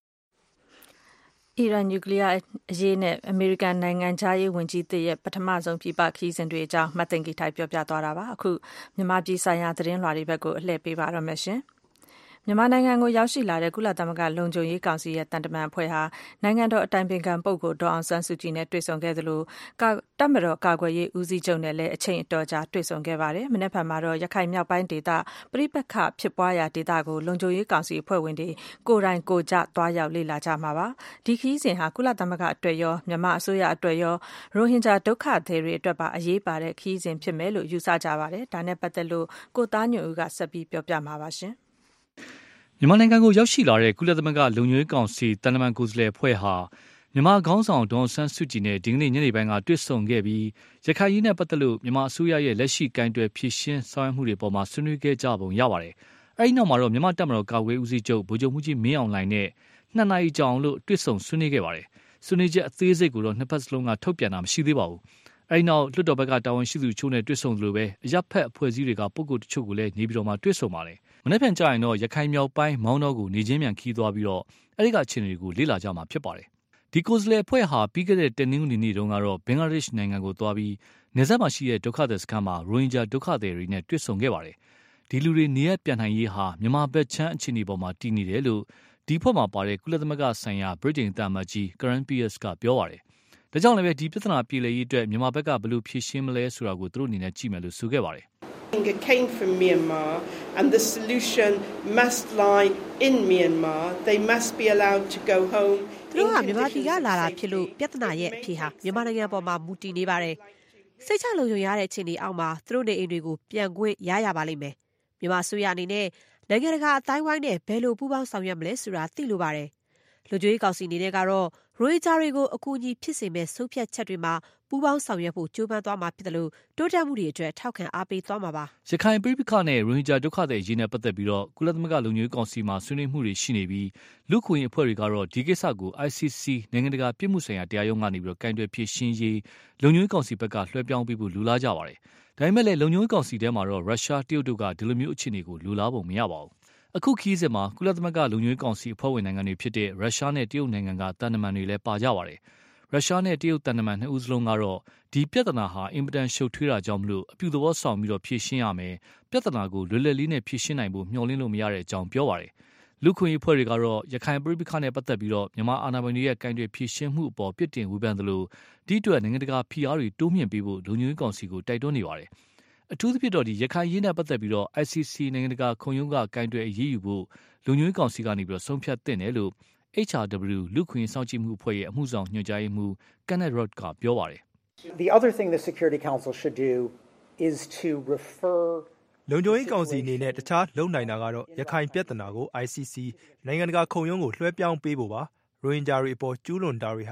အီရန်နျူကလ িয়ার အရေးနဲ့အမေရိကန်နိုင်ငံခြားရေးဝန်ကြီးသစ်ရဲ့ပထမဆုံးပြည်ပခရီးစဉ်တွေအကြောင်းမှတ်သိင်္ဂီထိုက်ပြောပြသွားတာပါအခုမြန်မာပြည်ဆိုင်ရာသတင်းလွှာတွေဘက်ကိုအလှည့်ပေးပါတော့မယ်ရှင်မြန်မာနိုင်ငံကိုရောက်ရှိလာတဲ့ကုလသမဂ္ဂလုံခြုံရေးကောင်စီရဲ့တန်တမန်အဖွဲ့ဟာနိုင်ငံတော်အတိုင်ပင်ခံပုဂ္ဂိုလ်ဒေါ်အောင်ဆန်းစုကြည်နဲ့တွေ့ဆုံခဲ့သလိုတပ်မတော်ကာကွယ်ရေးဦးစီးချုပ်နဲ့လည်းအချိန်အတော်ကြာတွေ့ဆုံခဲ့ပါတယ်။မနေ့ကမှာတော့ရခိုင်မြောက်ပိုင်းဒေသပဋိပက္ခဖြစ်ပွားရာဒေသကိုလုံခြုံရေးကောင်စီအဖွဲ့ဝင်တွေကိုယ်တိုင်ကိုယ်ကျသွားရောက်လေ့လာကြမှာပါ။ဒီခရီးစဉ်ဟာကုလသမဂ္ဂအတွက်ရောမြန်မာအစိုးရအတွက်ရောရိုဟင်ဂျာဒုက္ခသည်တွေအတွက်ပါအရေးပါတဲ့ခရီးစဉ်ဖြစ်မယ်လို့ယူဆကြပါတယ်။ဒါနဲ့ပတ်သက်လို့ကိုသားညွန့်ဦးကဆက်ပြီးပြောပြမှာပါရှင်။မြန်မာနိုင်ငံကိုရောက်ရှိလာတဲ့ကုလသမဂ္ဂလုံခြုံရေးကောင်စီတန်တမန်ကိုယ်စားလှယ်အဖွဲ့ဟာမြန်မာခေါင်းဆောင်ဒေါ်အောင်ဆန်းစုကြည်နဲ့ဒီကနေ့ညနေပိုင်းကတွေ့ဆုံခဲ့ပြီးရခိုင်ရေးနဲ့ပတ်သက်လို့မြန်မာအစိုးရရဲ့လက်ရှိကိုင်တွယ်ဖြည့်ရှင်းဆောင်ရွက်မှုတွေပေါ်မှာဆွေးနွေးခဲ့ကြပုံရပါတယ်။အဲဒီနောက်မှာတော့မြန်မာတပ်မတော်ကာကွယ်ဦးစီးချုပ်ဗိုလ်ချုပ်မှုကြီးမင်းအောင်လှိုင်နဲ့နှစ်နာရီကြာအောင်လို့တွေ့ဆုံဆွေးနွေးခဲ့ပါတယ်။ဆွေးနွေးချက်အသေးစိတ်ကိုတော့နှစ်ဖက်စလုံးကထုတ်ပြန်တာမရှိသေးပါဘူး။အဲဒီနောက်လွှတ်တော်ဘက်ကတာဝန်ရှိသူချို့နဲ့တွေ့ဆုံသလိုပဲအရပ်ဖက်အဖွဲ့အစည်းတွေကပုဂ္ဂိုလ်တချို့ကိုလည်းနေပြည်တော်မှာတွေ့ဆုံပါတယ်။မနေ့ပြန်ကြရင်တော့ရခိုင်မြောက်ပိုင်းမောင်းတော်ကိုနေချင်းမြန်ခီးသွားပြီးတော့အဲဒီကအခြေအနေတွေကိုလေ့လာကြမှာဖြစ်ပါတယ်။ဒီကိုယ်စားလှယ်အဖွဲ့ဟာပြီးခဲ့တဲ့တနင်္ဂနွေနေ့တုန်းကတော့ဘင်္ဂလားဒေ့ရှ်နိုင်ငံကိုသွားပြီးနေဆက်မှာရှိတဲ့ဒုက္ခသည်စခန်းမှာရိုဟင်ဂျာဒုက္ခသည်တွေနဲ့တွေ့ဆုံခဲ့ပါတယ်။ဒီလူတွေနေရပြန်နိုင်ရေးဟာမြန်မာဘက်ချမ်းအခြေအနေပေါ်မှာတည်နေတယ်လို့ဒီဖွဲ့မှာပါတဲ့ကုလသမဂ္ဂဆိုင်ရာဗြိတိန်သံအမတ်ကြီး Karen Pierce ကပြောပါတယ်။ဒါကြောင့်လည်းဒီပြဿနာပြေလည်ရေးအတွက်မြန်မာဘက်ကဘယ်လိုဖြေရှင်းမလဲဆိုတာကိုသူတို့အနေနဲ့ကြည့်မယ်လို့ဆိုခဲ့ပါတယ် It came from Myanmar and the solution must lie in Myanmar. They must be allowed to go home. သူတို့ကမြန်မာပြည်ကလာတာဖြစ်လို့ပြဿနာရဲ့အဖြေဟာမြန်မာနိုင်ငံပေါ်မှာမူတည်နေပါတယ်။စိတ်ချလုံခြုံရတဲ့အခြေအနေအောက်မှာသူတို့နေအိမ်တွေကိုပြန်ခွင့်ရရပါလိမ့်မယ်။မြန်မာအစိုးရအနေနဲ့နိုင်ငံတကာအတိုင်းဝိုင်းနဲ့ဘယ်လိုပူးပေါင်းဆောင်ရွက်မလဲဆိုတာသိလိုပါတယ်။လူကြီးကောင်စီအနေနဲ့ကတော့ရိုဟင်ဂျာတွေကိုအကူအညီဖြစ်စေမဲ့ဆုံးဖြတ်ချက်တွေမှာပူးပေါင်းဆောင်ရွက်ဖို့ကြိုးပမ်းသွားမှာဖြစ်တယ်လို့တိုးတက်မှုတွေအတွက်ထောက်ခံအားပေးသွားမှာပါ။ရခိုင်ပြည်ပခနဲ့ရိုဟင်ဂျာဒုက္ခသည်အရေးနဲ့ပတ်သက်ပြီးတော့ကုလသမဂ္ဂလုံခြုံရေးကောင်စီမှာဆွေးနွေးမှုတွေရှိနေပြီးလူ့ခွင့်အဖွဲ့တွေကတော့ဒီကိစ္စကို I C C နိုင်ငံတကာပြည်မှုဆိုင်ရာတရားရုံးကနေပြီးတော့ကင်တွယ်ဖြေရှင်းရေးလုံခြုံရေးကောင်စီဘက်ကလွှဲပြောင်းပေးဖို့လူလားကြပါတယ်။ဒါပေမဲ့လည်းလုံခြုံရေးကောင်စီထဲမှာတော့ရုရှားတရုတ်တို့ကဒီလိုမျိုးအခြေအနေကိုလူလားပုံမရပါဘူး။အခုခီးစဉ်မှာကုလသမဂ္ဂလုံခြုံရေးကောင်စီအဖွဲ့ဝင်နိုင်ငံတွေဖြစ်တဲ့ရုရှားနဲ့တရုတ်နိုင်ငံကတန်တမန်တွေလည်းပါကြပါတယ်။ရုရှားနဲ့တရုတ်တန်တမန်နှစ်ဦးစလုံးကတော့ဒီပြဿနာဟာအင်မတန်ရှုပ်ထွေးတာကြောင့်မလို့အပြုသဘောဆောင်ပြီးတော့ဖြေရှင်းရမယ်ပြဿနာကိုလွယ်လွယ်လေးနဲ့ဖြေရှင်းနိုင်ဖို့မျှော်လင့်လို့မရတဲ့အကြောင်းပြောပါတယ်လူခွင့်ရေးဖွဲ့တွေကတော့ရခိုင်ပြည်ပခနဲ့ပတ်သက်ပြီးတော့မြန်မာအာဏာပိုင်တွေရဲ့ကင်တွယ်ဖြေရှင်းမှုအပေါ်ပြစ်တင်ဝေဖန်သလိုဒီအတွက်နိုင်ငံတကာဖိအားတွေတိုးမြင့်ပေးဖို့လုံခြုံရေးကောင်စီကိုတိုက်တွန်းနေပါတယ်အထူးသဖြင့်တော့ဒီရခိုင်ရေးနဲ့ပတ်သက်ပြီးတော့ I C C နိုင်ငံတကာခုံရုံးကကင်တွယ်အရေးယူဖို့လုံခြုံရေးကောင်စီကနေပြီးတော့ဆုံးဖြတ်သင့်တယ်လို့H R W လူခွင့်စောင့်ကြည့်မှုအဖွဲ့ရဲ့အမှုဆောင်ညွှန်ကြားရေးမှူး Kenneth Roth ကပြောပါတယ် The other thing the Security Council should do is to refer လုံခြုံရေးကောင်စီအနေနဲ့တခြားလုံနိုင်တာကတော့ရခိုင်ပြဿနာကို I C C နိုင်ငံတကာခုံရုံးကိုလွှဲပြောင်းပေးဖို့ပါရိုဟင်ဂျာတွေအပေါ်ကျူးလွန်တာတွေဟာ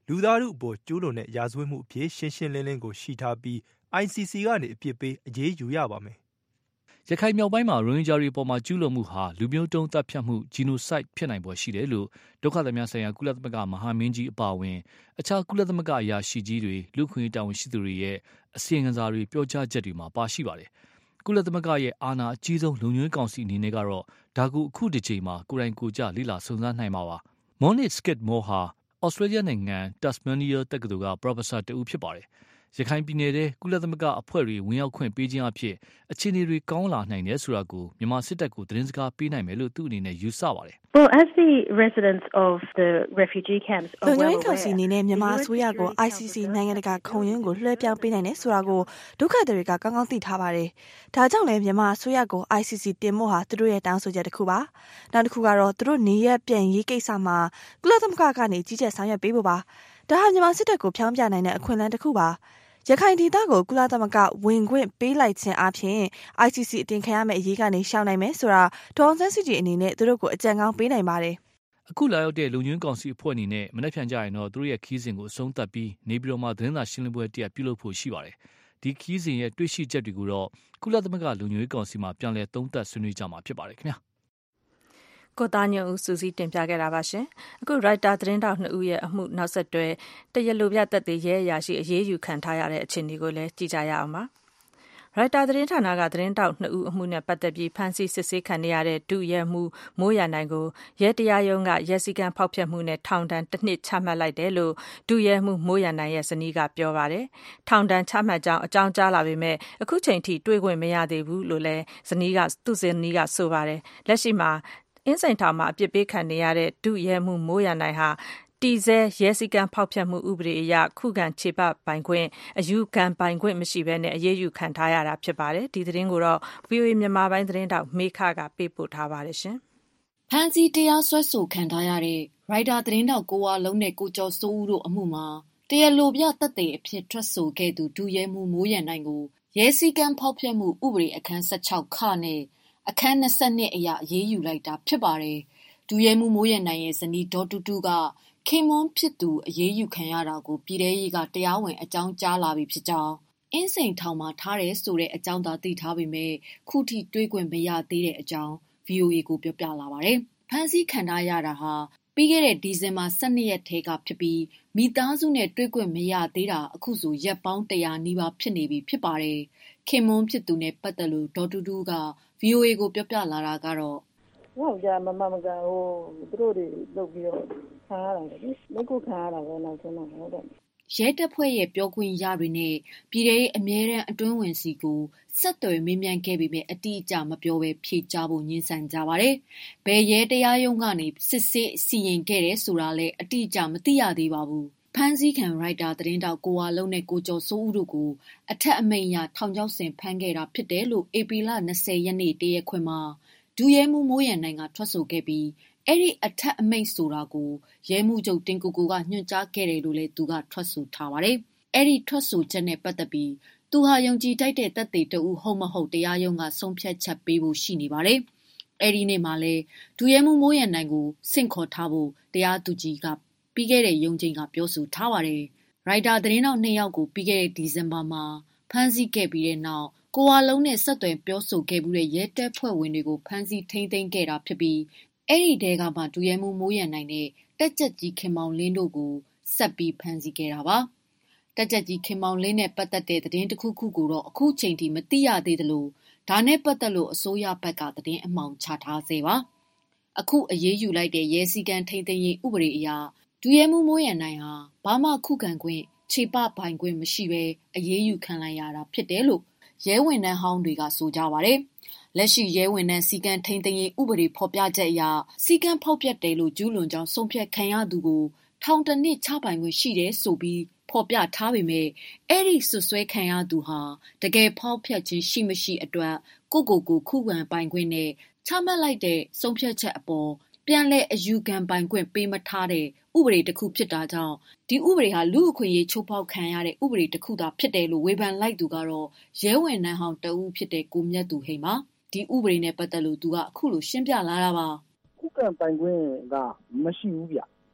လူသားထုအပေါ်ကျူးလွန်တဲ့ရာဇဝတ်မှုအဖြစ်ရှင်းရှင်းလင်းလင်းကိုရှိထားပြီး I C C ကနေအပြစ်ပေးအရေးယူရပါမယ်ရခိုင်မြောက်ပိုင်းမှာရိုဟင်ဂျာတွေပေါ်မှာကျူးလွန်မှုဟာလူမျိုးတုံးတပ်ဖြတ်မှု genocide ဖြစ်နိုင်ပေါ်ရှိတယ်လို့ဒုက္ခသည်များဆိုင်ရာကုလသမဂ္ဂမဟာမင်းကြီးအပါအဝင်အခြားကုလသမဂ္ဂအရာရှိကြီးတွေလူ့ခွင့်ရေးတာဝန်ရှိသူတွေရဲ့အစီရင်ခံစာတွေပြောကြားချက်တွေမှာပါရှိပါတယ်။ကုလသမဂ္ဂရဲ့အာဏာအကြီးဆုံးလုံခြုံရေးကောင်စီအနေနဲ့ကတော့ဒါကိုအခုတစ်ချိန်မှာကိုယ်တိုင်ကိုယ်ကျလေ့လာစုံစမ်းနိုင်မှာပါ။ Monique Skidmore ဟာဩစတြေးလျနိုင်ငံ Tasmania တက္ကသိုလ်က Professor တဦးဖြစ်ပါတယ်။ရခိုင်ပြည်နယ်တဲ့ကုလသမဂ္ဂအဖွဲ့တွေဝင်ရောက်ခွင့်ပေးခြင်းအဖြစ်အခြေအနေတွေကောင်းလာနိုင်တယ်ဆိုတာကိုမြန်မာစစ်တပ်ကိုသတင်းစကားပေးနိုင်မယ်လို့သူ့အနေနဲ့ယူဆပါတယ်။ Well, as the residents of the refugee camps are well aware, လုံခြုံရေးကောင်စီအနေနဲ့မြန်မာအစိုးရကို I C C နိုင်ငံတကာခုံရုံးကိုလွှဲပြောင်းပေးနိုင်တယ်ဆိုတာကိုဒုက္ခသည်တွေကကောင်းကောင်းသိထားပါတယ်။ဒါကြောင့်လည်းမြန်မာအစိုးရကို I C C တင်ဖို့ဟာသူတို့ရဲ့တောင်းဆိုချက်တစ်ခုပါ။နောက်တစ်ခုကတော့သူတို့နေရပြန်ရေးကိစ္စမှာကုလသမဂ္ဂကနေကြီးကြပ်ဆောင်ရွက်ပေးဖို့ပါ။ဒါဟာမြန်မာစစ်တပ်ကိုဖျောင်းပြနိုင်တဲ့အခွင့်အလမ်းတစ်ခုပါ။ရခိုင်ဒေသကိုကုလသမဂ္ဂဝင်ခွင့်ပေးလိုက်ခြင်းအပြင် I C C အတင်ခံရမယ့်အရေးကနေရှောင်နိုင်မယ်ဆိုတာဒေါ်အောင်ဆန်းစုကြည်အနေနဲ့သူတို့ကိုအကြံကောင်းပေးနိုင်ပါတယ်။အခုလာရောက်တဲ့လုံခြုံရေးကောင်စီအဖွဲ့အနေနဲ့မနေ့ဖြန်ကြရင်တော့သူတို့ရဲ့ခီးစဉ်ကိုအဆုံးသတ်ပြီးနေပြည်တော်မှာသတင်းစာရှင်းလင်းပွဲတရက်ပြုလုပ်ဖို့ရှိပါတယ်။ဒီခီးစဉ်ရဲ့တွေ့ရှိချက်တွေကိုတော့ကုလသမဂ္ဂလုံခြုံရေးကောင်စီမှာပြန်လည်သုံးသပ်ဆွေးနွေးကြမှာဖြစ်ပါတယ်ခင်ဗျာ။ကိုသားညွန့်ဦးစူးစီးတင်ပြခဲ့တာပါရှင်အခုရိုက်တာသတင်းတောက်နှစ်ဦးရဲ့အမှုနောက်ဆက်တွဲတရလိုပြသက်သေရဲအရာရှိအရေးယူခံထားရတဲ့အခြေအနေကိုလည်းကြည့်ကြရအောင်ပါရိုက်တာသတင်းဌာနကသတင်းတောက်နှစ်ဦးအမှုနဲ့ပတ်သက်ပြီးဖမ်းဆီးစစ်ဆေးခံနေရတဲ့ဒုရဲမှုမိုးရနိုင်ကိုရဲတရားရုံးကရဲစည်းကမ်းဖောက်ဖျက်မှုနဲ့ထောင်ဒဏ်တစ်နှစ်ချမှတ်လိုက်တယ်လို့ဒုရဲမှုမိုးရနိုင်ရဲ့ဇနီးကပြောပါတယ်ထောင်ဒဏ်ချမှတ်ကြောင်းအကြောင်းကြားလာပေမဲ့အခုချိန်ထိတွေ့ခွင့်မရသေးဘူးလို့လည်းဇနီးကသူ့ဇနီးကဆိုပါတယ်လက်ရှိမှာအင်းစိန်ထောင်မှာအပြစ်ပေးခံနေရတဲ့ဒုရဲမှုမိုးရနိုင်ဟာတီဇဲရဲစည်းကမ်းဖောက်ဖျက်မှုဥပဒေအရခုခံခြေပပိုင်ခွင့်အယူခံပိုင်ခွင့်မရှိဘဲနဲ့အရေးယူခံထားရတာဖြစ်ပါတယ်ဒီသတင်းကိုတော့ V O A မြန်မာပိုင်းသတင်းတောက်မေခကပေးပို့ထားပါတယ်ရှင်ဖမ်းဆီးတရားစွဲဆိုခံထားရတဲ့ရိုက်တာသတင်းတောက်ကိုဝါလုံးနဲ့ကိုကျော်စိုးဦးတို့အမှုမှာတရားလိုပြသက်သေအဖြစ်ထွက်ဆိုခဲ့သူဒုရဲမှုမိုးရနိုင်ကိုရဲစည်းကမ်းဖောက်ဖျက်မှုဥပဒေအခန်း၁၆ခနဲ့အခန်း၂၂အရအရေးယူလိုက်တာဖြစ်ပါတယ်။ဒုရဲမှုမိုးရနိုင်ရဲ့ဇနီးဒေါ်တူတူကခင်မွန်းဖြစ်သူအရေးယူခံရတာကိုပြည်ထောင်ရေးကတရားဝင်အကြောင်းကြားလာပြီဖြစ်ကြောင်းအင်းစိန်ထောင်မှာထားတယ်ဆိုတဲ့အကြောင်းသာသိထားပေမဲ့ခုထိတွေ့ခွင့်မရသေးတဲ့အကြောင်း V O A ကိုပြောပြလာပါတယ်။ဖမ်းဆီးခံထားရတာဟာပြီးခဲ့တဲ့ဒီဇင်ဘာ၁၂ရက်ထဲကဖြစ်ပြီးမိသားစုနဲ့တွေ့ခွင့်မရသေးတာအခုဆိုရက်ပေါင်း၁၀၀နီးပါးဖြစ်နေပြီဖြစ်ပါတယ်။ခင်မွန်းဖြစ်သူနဲ့ပတ်သက်လို့ဒေါ်တူတူက V O A ကိုပြောပြလာတာကတော့ဟုတ်ကြမမမကန်ဟိုသူတို့တွေလုပ်ပြီးတော့ခံရတာလေလက်ကိုခံရတာပဲနောက်ဆုံးတော့ဟုတ်တယ်ရဲတပ်ဖွဲ့ရဲ့ပြောခွင့်ရတွေနဲ့ပြည်ထောင်ရေးအမြဲတမ်းအတွင်းဝင်စီကိုဆက်သွယ်မေးမြန်းခဲ့ပေမဲ့အတိအကျမပြောဘဲဖြေကြားဖို့ညှင်းဆန်ကြပါတယ်။ဘယ်ရဲတရားရုံးကနေစစ်ဆေးစီရင်ခဲ့တယ်ဆိုတာလည်းအတိအကျမသိရသေးပါဘူး။ဖမ်းဆီးခံရိုက်တာသတင်းတောက်ကိုဝါလုံးနဲ့ကိုကျော်စိုးဦးတို့ကိုအထက်အမိန့်အရထောင်ချောက်ဆင်ဖမ်းခဲ့တာဖြစ်တယ်လို့ဧပြီလ၂၀ရက်နေ့တရက်ခွင်မှာဒုရဲမှုမိုးရန်နိုင်ကထွက်ဆိုခဲ့ပြီးအဲ့ဒီအထက်အမိန့်ဆိုတာကိုရဲမှုချုပ်တင်ကိုကိုကညွှန်ကြားခဲ့တယ်လို့လည်းသူကထွက်ဆိုထားပါတယ်။အဲ့ဒီထွက်ဆိုချက်နဲ့ပတ်သက်ပြီးသူဟာယုံကြည်တိုက်တဲ့သက်သေတဦးဟုတ်မဟုတ်တရားရုံးကဆုံးဖြတ်ချက်ပေးဖို့ရှိနေပါတယ်။အဲ့ဒီနေ့မှာလဲဒုရဲမှုမိုးရန်နိုင်ကိုစင့်ခေါ်ထားဖို့တရားသူကြီးကပြီးခဲ့တဲ့ရုံးချိန်ကပြောဆိုထားပါတယ်။ရိုက်တာသတင်းတော်နှစ်ယောက်ကိုပြီးခဲ့တဲ့ဒီဇင်ဘာမှာဖမ်းဆီးခဲ့ပြီးတဲ့နောက်ကိုဝါလုံးနဲ့ဆက်သွယ်ပြောဆိုခဲ့မှုတဲ့ရဲတပ်ဖွဲ့ဝင်တွေကိုဖမ်းဆီးထိန်းသိမ်းခဲ့တာဖြစ်ပြီးအဲ့ဒီတဲကမှဒုရဲမှုမိုးရန်နိုင်နဲ့တက်ကြက်ကြီးခင်မောင်လင်းတို့ကိုဆက်ပြီးဖမ်းဆီးခဲ့တာပါတက်ကြက်ကြီးခင်မောင်လင်းနဲ့ပတ်သက်တဲ့သတင်းတစ်ခုခုကိုတော့အခုချိန်ထိမသိရသေးသလိုဒါနဲ့ပတ်သက်လို့အစိုးရဘက်ကသတင်းအမှောင်ချထားစေပါအခုအရေးယူလိုက်တဲ့ရဲစည်းကမ်းထိန်းသိမ်းရေးဥပဒေအရဒုရဲမှုမိုးရန်နိုင်ဟာဘာမှခုခံခွင့်ခြေပပိုင်ခွင့်မရှိဘဲအရေးယူခံလိုက်ရတာဖြစ်တယ်လို့ရဲဝန်ထမ်းဟောင်းတွေကဆိုကြပါတယ်လက်ရှိရဲဝန်ထမ်းစီကံထိန်းသိမ်းရေးဥပဒေဖော်ပြချက်အရစီကံဖောက်ပြတ်တယ်လို့ကျူးလွန်ကြောင်းဆုံးဖြတ်ခံရသူကိုထောင်တစ်နှစ်ချပိုင်ခွင့်ရှိတယ်ဆိုပြီးဖော်ပြထားပေမဲ့အဲ့ဒီဆွဆွဲခံရသူဟာတကယ်ဖောက်ပြတ်ခြင်းရှိမရှိအတွက်ကိုကိုကိုခုခံပိုင်ခွင့်နဲ့ချမှတ်လိုက်တဲ့ဆုံးဖြတ်ချက်အပေါ်ပြန်လည်အယူခံပိုင်ခွင့်ပေးမထားတဲ့ဥပဒေတစ်ခုဖြစ်တာကြောင့်ဒီဥပဒေဟာလူ့အခွင့်အရေးချိုးဖောက်ခံရတဲ့ဥပဒေတစ်ခုသာဖြစ်တယ်လို့ဝေဖန်လိုက်သူကတော့ရဲဝန်ထမ်းဟောင်းတဦးဖြစ်တဲ့ကိုမြတ်သူဟိန်ပါဒီဥပဒေနဲ့ပတ်သက်လို့သူကအခုလိုရှင်းပြလာတာပါခုခံပိုင်ခွင့်ကမရှိဘူးဗျသူက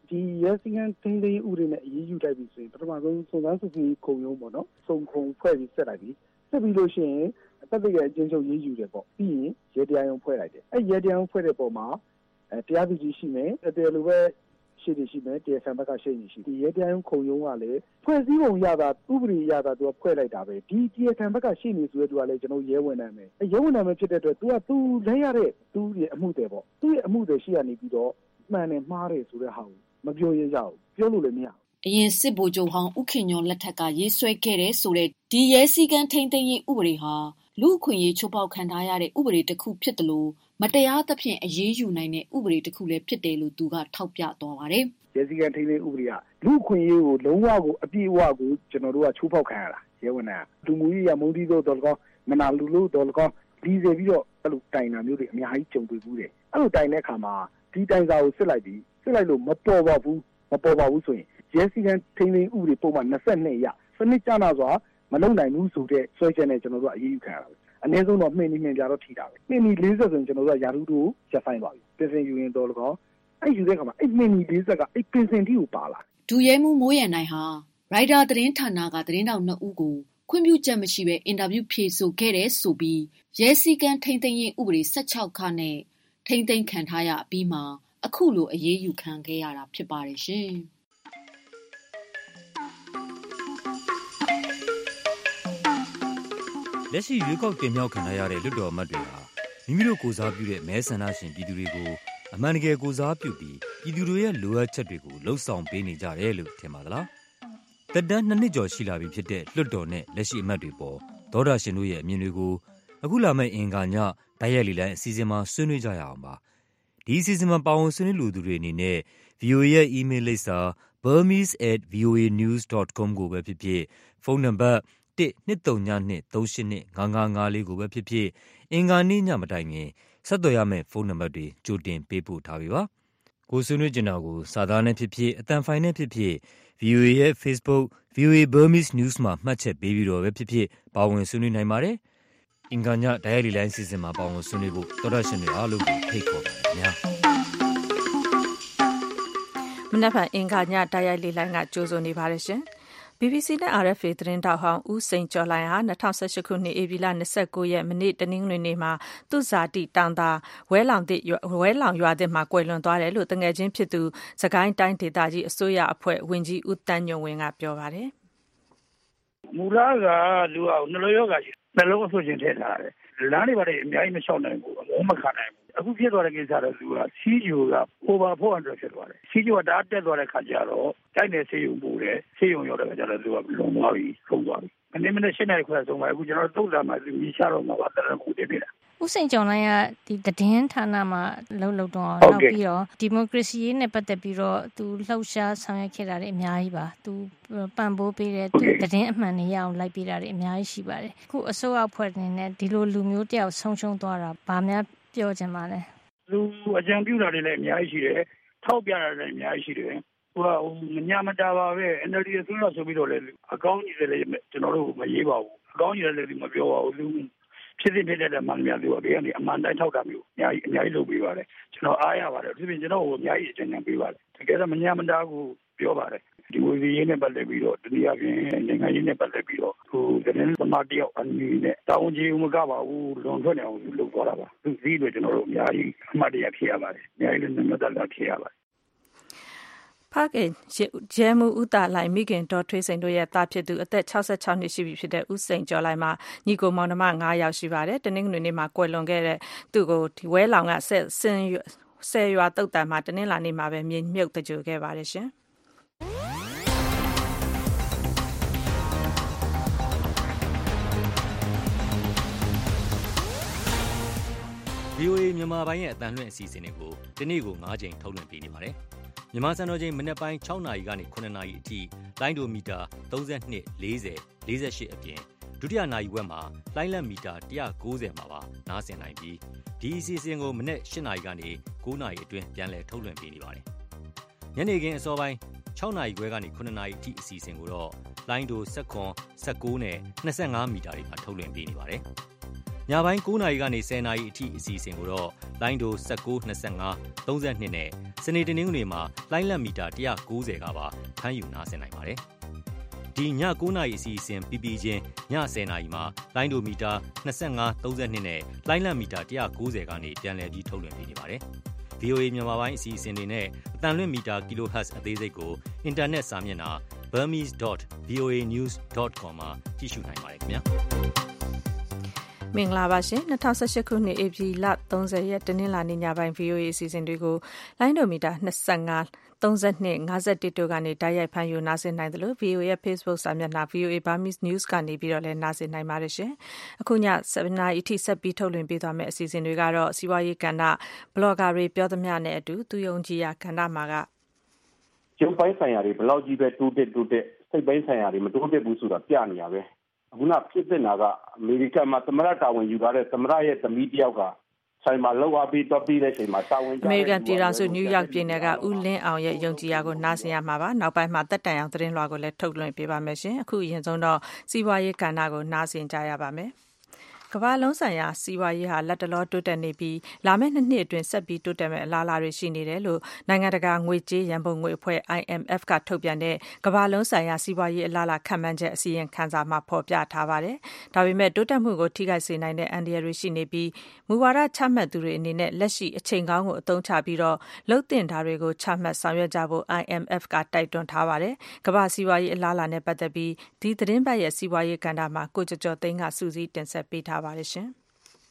ဒီရဲစခန်းထိန်းသိမ်းဥပဒေနဲ့အရေးယူလိုက်ပြီဆိုရင်ပထမဆုံးစုံစမ်းစစ်ဆေးရေးခုံရုံးပေါ့နော်စုံခုံဖွဲ့ပြီးဆက်လိုက်ပြီဆက်ပြီးလို့ရှိရင်တပ်တွေကအကျဉ်းချုပ်ရေးယူတယ်ပေါ့ပြီးရင်ရဲတရားရုံးဖွဲ့လိုက်တယ်အဲ့ရဲတရားရုံးဖွဲ့တဲ့ပုံမှာအဲတရားသူကြီးရှိမယ်တရားလိုပဲရှိတယ်ရှိမယ်တရားခံဘက်ကရှိနေရှိဒီရဲတရားရုံးခုံရုံးကလည်းဖွဲ့စည်းပုံရတာဥပဒေရတာသူကဖွဲ့လိုက်တာပဲဒီတရားခံဘက်ကရှိနေဆိုတဲ့သူကလည်းကျွန်တော်ရဲဝန်ထမ်းပဲအဲရဲဝန်ထမ်းပဲဖြစ်တဲ့အတွက်သူကသူလဲရတဲ့သူရဲ့အမှုတွေပေါ့သူရဲ့အမှုတွေရှိရနေပြီးတော့မှန်တယ်မှားတယ်ဆိုတဲ့ဟာကိုမပြောရရဘူးပြောလို့လည်းမရဘူးအရင်စစ်ဗိုလ်ချုပ်ဟောင်းဦးခင်ညွန့်လက်ထက်ကရေးဆွဲခဲ့တဲ့ဆိုတဲ့ဒီရဲစည်းကမ်းထိန်းသိမ်းရေးဥပဒေဟာလူအခွင့်အရေးချိုးဖောက်ခံထားရတဲ့ဥပဒေတစ်ခုဖြစ်တယ်လို့မတရားသဖြင့်အရေးယူနိုင်တဲ့ဥပဒေတစ်ခုလည်းဖြစ်တယ်လို့သူကထောက်ပြသွားပါတယ်ရဲစည်းကမ်းထိန်းသိမ်းဥပဒေကလူအခွင့်အရေးကိုလုံးဝကိုအပြည့်အဝကိုကျွန်တော်တို့ကချိုးဖောက်ခံရတာရဲဝန်ထမ်းကလူမှုရေးရမုန်းတီးတော့တော်ကောမနာလူလို့တော်ကောဒီစေပြီးတော့အဲ့လိုတိုင်တာမျိုးတွေအများကြီးကြုံတွေ့ဘူးတယ်အဲ့လိုတိုင်တဲ့အခါမှာဒီတိုင်စာကိုစစ်လိုက်ပြီးစစ်လိုက်လို့မပေါ်ပါဘူးမပေါ်ပါဘူးဆိုရင်ရဲစည်းကမ်းထိန်းသိမ်းဥပဒေပုံမှန်နှစ်၂ရစနစ်ကျနာစွာမလုံနိုင်ဘူးဆိုတဲ့ဆွဲချက်နဲ့ကျွန်တော်တို့အရေးယူခံရတာပဲအနည်းဆုံးတော့မှင်နေမှင်ပြတော့ထိတာပဲမှင်နေ၄၀ဆိုရင်ကျွန်တော်တို့ကယာရုတို့ရပ်ဆိုင်သွားပြီပြင်ဆင်ယူရင်တော့ကောအဲ့ယူတဲ့ခါမှာအဲ့မှင်နေ၄၀ကအဲ့ပြင်ဆင်တီကိုပါလာဒူရဲမှုမိုးရန်နိုင်ဟာရိုက်တာသတင်းဌာနကသတင်းတောက်နှစ်ဦးကိုခွင့်ပြုချက်မရှိဘဲအင်တာဗျူးဖြေဆိုခဲ့တဲ့ဆိုပြီးရဲစည်းကမ်းထိန်းသိမ်းရေးဥပဒေ၁၆ခနဲ့ထိန်းသိမ်းခံထားရအပြီးမှာအခုလိုအရေးယူခံခဲ့ရတာဖြစ်ပါတယ်ရှင်လက်ရှိရွေးကောက်တင်မြှောက်ခံရတဲ့လွှတ်တော်အမတ်တွေဟာမိမိတို့ကိုစားပြုတဲ့မဲဆန္ဒရှင်ပြည်သူတွေကိုအမှန်တကယ်ကိုစားပြုပြီးပြည်သူတွေရဲ့လိုအပ်ချက်တွေကိုလှုံ့ဆော်ပေးနေကြတယ်လို့ထင်ပါသလားတက်တန်းနှစ်နှစ်ကျော်ရှိလာပြီဖြစ်တဲ့လွှတ်တော်နဲ့လက်ရှိအမတ်တွေပေါ်ဒေါ်ဒါရှင်တို့ရဲ့အမြင်တွေကိုအခုလာမယ့်အင်္ဂါညတိုက်ရိုက်လေလံအစီအစဉ်မှာဆွေးနွေးကြရအောင်ပါဒီအစီအစဉ်မှာပါဝင်ဆွေးနွေးလူသူတွေအနေနဲ့ ဗွီအိုအေ ရဲ့ email လိပ်စာ burmese at v o a news dot com ကိုပဲဖြစ်ဖြစ်ဖုန်းနံပါတ်one two two two three eight two five five fourကိုပဲဖြစ်ဖြစ်အင်္ဂါနေ့ညမတိုင်ခင်ဆက်သွယ်ရမယ့်ဖုန်းနံပါတ်တွေကြိုတင်ပေးပို့ထားပြီပါကိုဆွေးနွေးကြတာကိုစာသားနဲ့ဖြစ်ဖြစ်အသံဖိုင်နဲ့ဖြစ်ဖြစ် ဗွီအိုအေ ရဲ့ Facebook ဗွီအိုအေ Burmese News မှာမှတ်ချက်ပေးပြီးတော့ပဲဖြစ်ဖြစ်ပါဝင်ဆွေးနွေးနိုင်ပါတယ်အင်္ဂါညတိုက်ရိုက်လေလံအစီအစဉ်မှာပါဝင်ဆွေးနွေးဖို့တော်တော်ရှင်တွေအားလုံးကိုဖိတ်ခေါ်ပါတယ်များမနက်ဖြန်အင်္ဂါညတိုက်ရိုက်လေလံကကြိုးစုံနေပါတယ်ရှင်ဘီဘီစီ နဲ့ အာရ်အက်ဖ်အေ သတင်းတောက်ဟောင်းဦးစိန်ကျော်လှိုင်ဟာ၂၀၁၈ခုနှစ်ဧပြီလ၂၉ရက်မနေ့တနင်္ဂနွေနေ့မှာသူ့ဇာတိတောင်သာဝဲလောင်သစ်ဝဲလောင်ရွာသစ်မှာကွယ်လွန်သွားတယ်လို့တငယ်ချင်းဖြစ်သူစကိုင်းတိုင်းဒေသကြီးအစိုးရအဖွဲ့ဝန်ကြီးဦးတန်းညွန့်ဝင်းကပြောပါတယ်မူလကလူအောင်နှလုံးရောဂါရှိနှလုံးအဆုတ်ခြင်းထည့်ထားတယ်လမ်းတွေပါလေအများကြီးမလျှောက်နိုင်ဘူးအလုံးမခံနိုင်ဘူးအခုဖြစ်သွားတဲ့ကိစ္စတော့လူကစီးဂျူက over four hundred ဖြစ်သွားတယ်စီးဂျူကတအားတက်သွားတဲ့ခါကျတော့တိုက်နယ်ဆေးရုံပို့တယ်ဆေးရုံရောက်တဲ့ခါကျတော့လူကလွန်သွားပြီဆုံးသွားပြီမနေ့မနေ့ရှင်းနေခွဲဆုံးပါအခုကျွန်တော်တို့တုတ်လာမှလူကြီးရှာတော့မှာပါတဲ့ခုတည်းပြတာဦးစိန်ကျော်လိုင်းကဒီသတင်းဌာနမှာလှုပ်လှုပ်တော့နောက်ပြီးတော့ဒီမိုကရေစီရေးနဲ့ပတ်သက်ပြီးတော့သူလှုပ်ရှားဆောင်ရွက်ခဲ့တာတွေအများကြီးပါသူပံ့ပိုးပေးတဲ့သတင်းအမှန်တွေရအောင်လိုက်ပေးတာတွေအများကြီးရှိပါတယ်အခုအစိုးရအဖွဲ့အနေနဲ့ဒီလိုလူမျိုးတယောက်ဆုံးရှုံးသွားတာဗာများပြောချင်ပါလဲလူအကြံပြုတာတွေလည်းအများကြီးရှိတယ်ထောက်ပြတာတွေလည်းအများကြီးရှိတယ်ဟိုကမညာမတာပါပဲ N L D ဆိုတော့ဆိုပြီးတော့လေအကောင်းကြီးတွေလည်းကျွန်တော်တို့မရေးပါဘူးအကောင်းကြီးတွေလည်းမပြောပါဘူးလူဖြစ်ဖြစ်ဖြစ်တဲ့မှန်များလို့ဒီကနေအမှန်တိုင်းထောက်တာမျိုးအများကြီးအများကြီးလုပ်ပေးပါတယ်ကျွန်တော်အားရပါတယ်ဒီပြင်ကျွန်တော်ကိုအများကြီးအကြံဉာဏ်ပေးပါတယ်တကယ်တော့မညာမတာကိုပြောပါတယ်ဒီဝေစီရေးနဲ့ပတ်သက်ပြီးတော့တနည်းအားဖြင့်နိုင်ငံရေးနဲ့ပတ်သက်ပြီးတော့ဟိုသတင်းသမားတယောက်အနေနဲ့တောင်းကြီးမကပါဘူးလွန်ထွက်နေအောင်လုပ်သွားတာပါသူစည်းလို့ကျွန်တော်တို့အများကြီးအမှတ်တရဖြစ်ရပါတယ်အများကြီးလည်းနမတလာဖြစ်ရပါတယ်ဖခင်ဂျဲမူဦးတာလိုင်မိခင်ဒေါ်ထွေးစိန်တို့ရဲ့သားဖြစ်သူအသက်၆၆နှစ်ရှိပြီဖြစ်တဲ့ဦးစိန်ကျော်လိုင်မှာညီကိုမောင်နှမ၅ယောက်ရှိပါတယ်တနင်္ဂနွေနေ့မှာကွယ်လွန်ခဲ့တဲ့သူ့ကိုဒီဝဲလောင်ကဆက်စင်ဆယ်ရွာတုတ်တန်မှာတနင်္လာနေ့မှာပဲမြေမြုပ်တကြိုခဲ့ပါတယ်ရှင်ဗွီအိုအေမြန်မာပိုင်းရဲ့အသံလွှင့်အစီအစဉ်တွေကိုဒီနေ့ကို၅ချိန်ထုတ်လွှင့်ပေးနေပါတယ်။မြန်မာစံတော်ချိန်မနက်ပိုင်း၆နာရီကနေ၇နာရီအထိလိုင်းဒိုမီတာ၃၂ ၄၀ ၄၈အပြင်ဒုတိယနာရီဝက်မှာလိုင်းလက်မီတာ၁၉၀မှာပါနားဆင်နိုင်ပြီးဒီအစီအစဉ်ကိုမနက်၈နာရီကနေ၉နာရီအတွင်းပြန်လည်ထုတ်လွှင့်ပေးနေပါတယ်။ညနေခင်းအစောပိုင်း၆နာရီခွဲကနေ၇နာရီအထိအစီအစဉ်ကိုတော့လိုင်းဒို၁၇ ၁၉နဲ့၂၅မီတာတွေမှာထုတ်လွှင့်ပေးနေပါတယ်။ညပိုင်း၉နာရီကနေ၁၀နာရီအထိအစီအစဉ်ကိုတော့လိုင်းဒို၁၉ ၂၅ ၃၂နဲ့စနေတနင်္ဂနွေမှာလိုင်းလက်မီတာ၁၉၀ကပါဖမ်းယူနားဆင်နိုင်ပါတယ်။ဒီည၉နာရီအစီအစဉ်ပြီးပြီးချင်းည၁၀နာရီမှာလိုင်းဒိုမီတာ၂၅ ၃၂နဲ့လိုင်းလက်မီတာ၁၉၀ကနေပြန်လည်ပြီးထုတ်လွှင့်ပေးနေပါတယ်။ဗွီအိုအေ မြန်မာပိုင်းအစီအစဉ်တွေနဲ့အတန်လွင့်မီတာ kilohertz အသေးစိတ်ကိုအင်တာနက်စာမျက်နှာ burmese dot voa news dot com မှာကြည့်ရှုနိုင်ပါတယ်ခင်ဗျာမင်္ဂလာပါရှင်၂၀၁၈ခုနှစ်ဧပြီလ၃၀ရက်တနင်္လာနေ့ညပိုင်း ဗွီအိုအေအစီအစဉ်တွေကိုလိုင်းဒိုမီတာ၂၅ ၃၂ ၅၁တို့ကနေတိုက်ရိုက်ဖမ်းယူနားဆင်နိုင်တယ်လို့ ဗွီအိုအေရဲ့ Facebook စာမျက်နှာ ဗွီအိုအေ Burmese News ကနေပြီးတော့လည်းနားဆင်နိုင်ပါတယ်ရှင်အခုည၇နာရီအထိဆက်ပြီးထုတ်လွှင့်ပေးသွားမယ့်အစီအစဉ်တွေကတော့စီးပွားရေးကဏ္ဍဘလော့ဂါတွေပြောသမျှနဲ့အတူသူယုံကြည်ရာကဏ္ဍမှာကကျုပ်ပိုင်းဆိုင်ရာတွေဘလောက်ကြီးပဲတိုးတက်တိုးတက်စိတ်ပိုင်းဆိုင်ရာတွေမတိုးတက်ဘူးဆိုတာပြနေရပဲအခုနဖြစ်နေတာကအမေရိကန်မှာသမရတာဝန်ယူထားတဲ့သမရရဲ့သမီးတယောက်ကဆိုင်မှာလောက်အားပေးတော့ပြီးတဲ့အချိန်မှာတာဝန်ကျအမေရိကန်ပြည်ထောင်စုနယူးယောက်ပြည်နယ်ကဦးလင်းအောင်ရဲ့ယုံကြည်ရာကိုနားဆင်ရမှာပါနောက်ပိုင်းမှာတက်တန်အောင်သတင်းလွှာကိုလည်းထုတ်လွှင့်ပေးပါမယ်ရှင်အခုအရင်ဆုံးတော့စီးပွားရေးကဏ္ဍကိုနားဆင်ကြရပါမယ်ကမ္ဘာလုံးဆိုင်ရာစီးပွားရေးဟာလက်တလောတိုးတက်နေပြီးလာမယ့်နှစ်နှစ်အတွင်းဆက်ပြီးတိုးတက်မယ့်အလားအလာတွေရှိနေတယ်လို့နိုင်ငံတကာငွေကြေးရန်ပုံငွေအဖွဲ့ I M F ကထုတ်ပြန်တဲ့ကမ္ဘာလုံးဆိုင်ရာစီးပွားရေးအလားအလာခန့်မှန်းချက်အစီရင်ခံစာမှာဖော်ပြထားပါတယ်။ဒါပေမဲ့တိုးတက်မှုကိုထိခိုက်စေနိုင်တဲ့အန္တရာယ်တွေရှိနေပြီးမူဝါဒချမှတ်သူတွေအနေနဲ့လက်ရှိအချိန်ကောင်းကိုအသုံးချပြီးတော့လှုပ်တင်တာတွေကိုချမှတ်ဆောင်ရွက်ကြဖို့ I M F ကတိုက်တွန်းထားပါတယ်။ကမ္ဘာစီးပွားရေးအလားအလာနဲ့ပတ်သက်ပြီးဒီသတင်းပတ်ရဲ့စီးပွားရေးကဏ္ဍမှာကိုကျော်ကျော်သိန်းကစူးစီးတင်ဆက်ပေးထားပါတယ်ရှင်။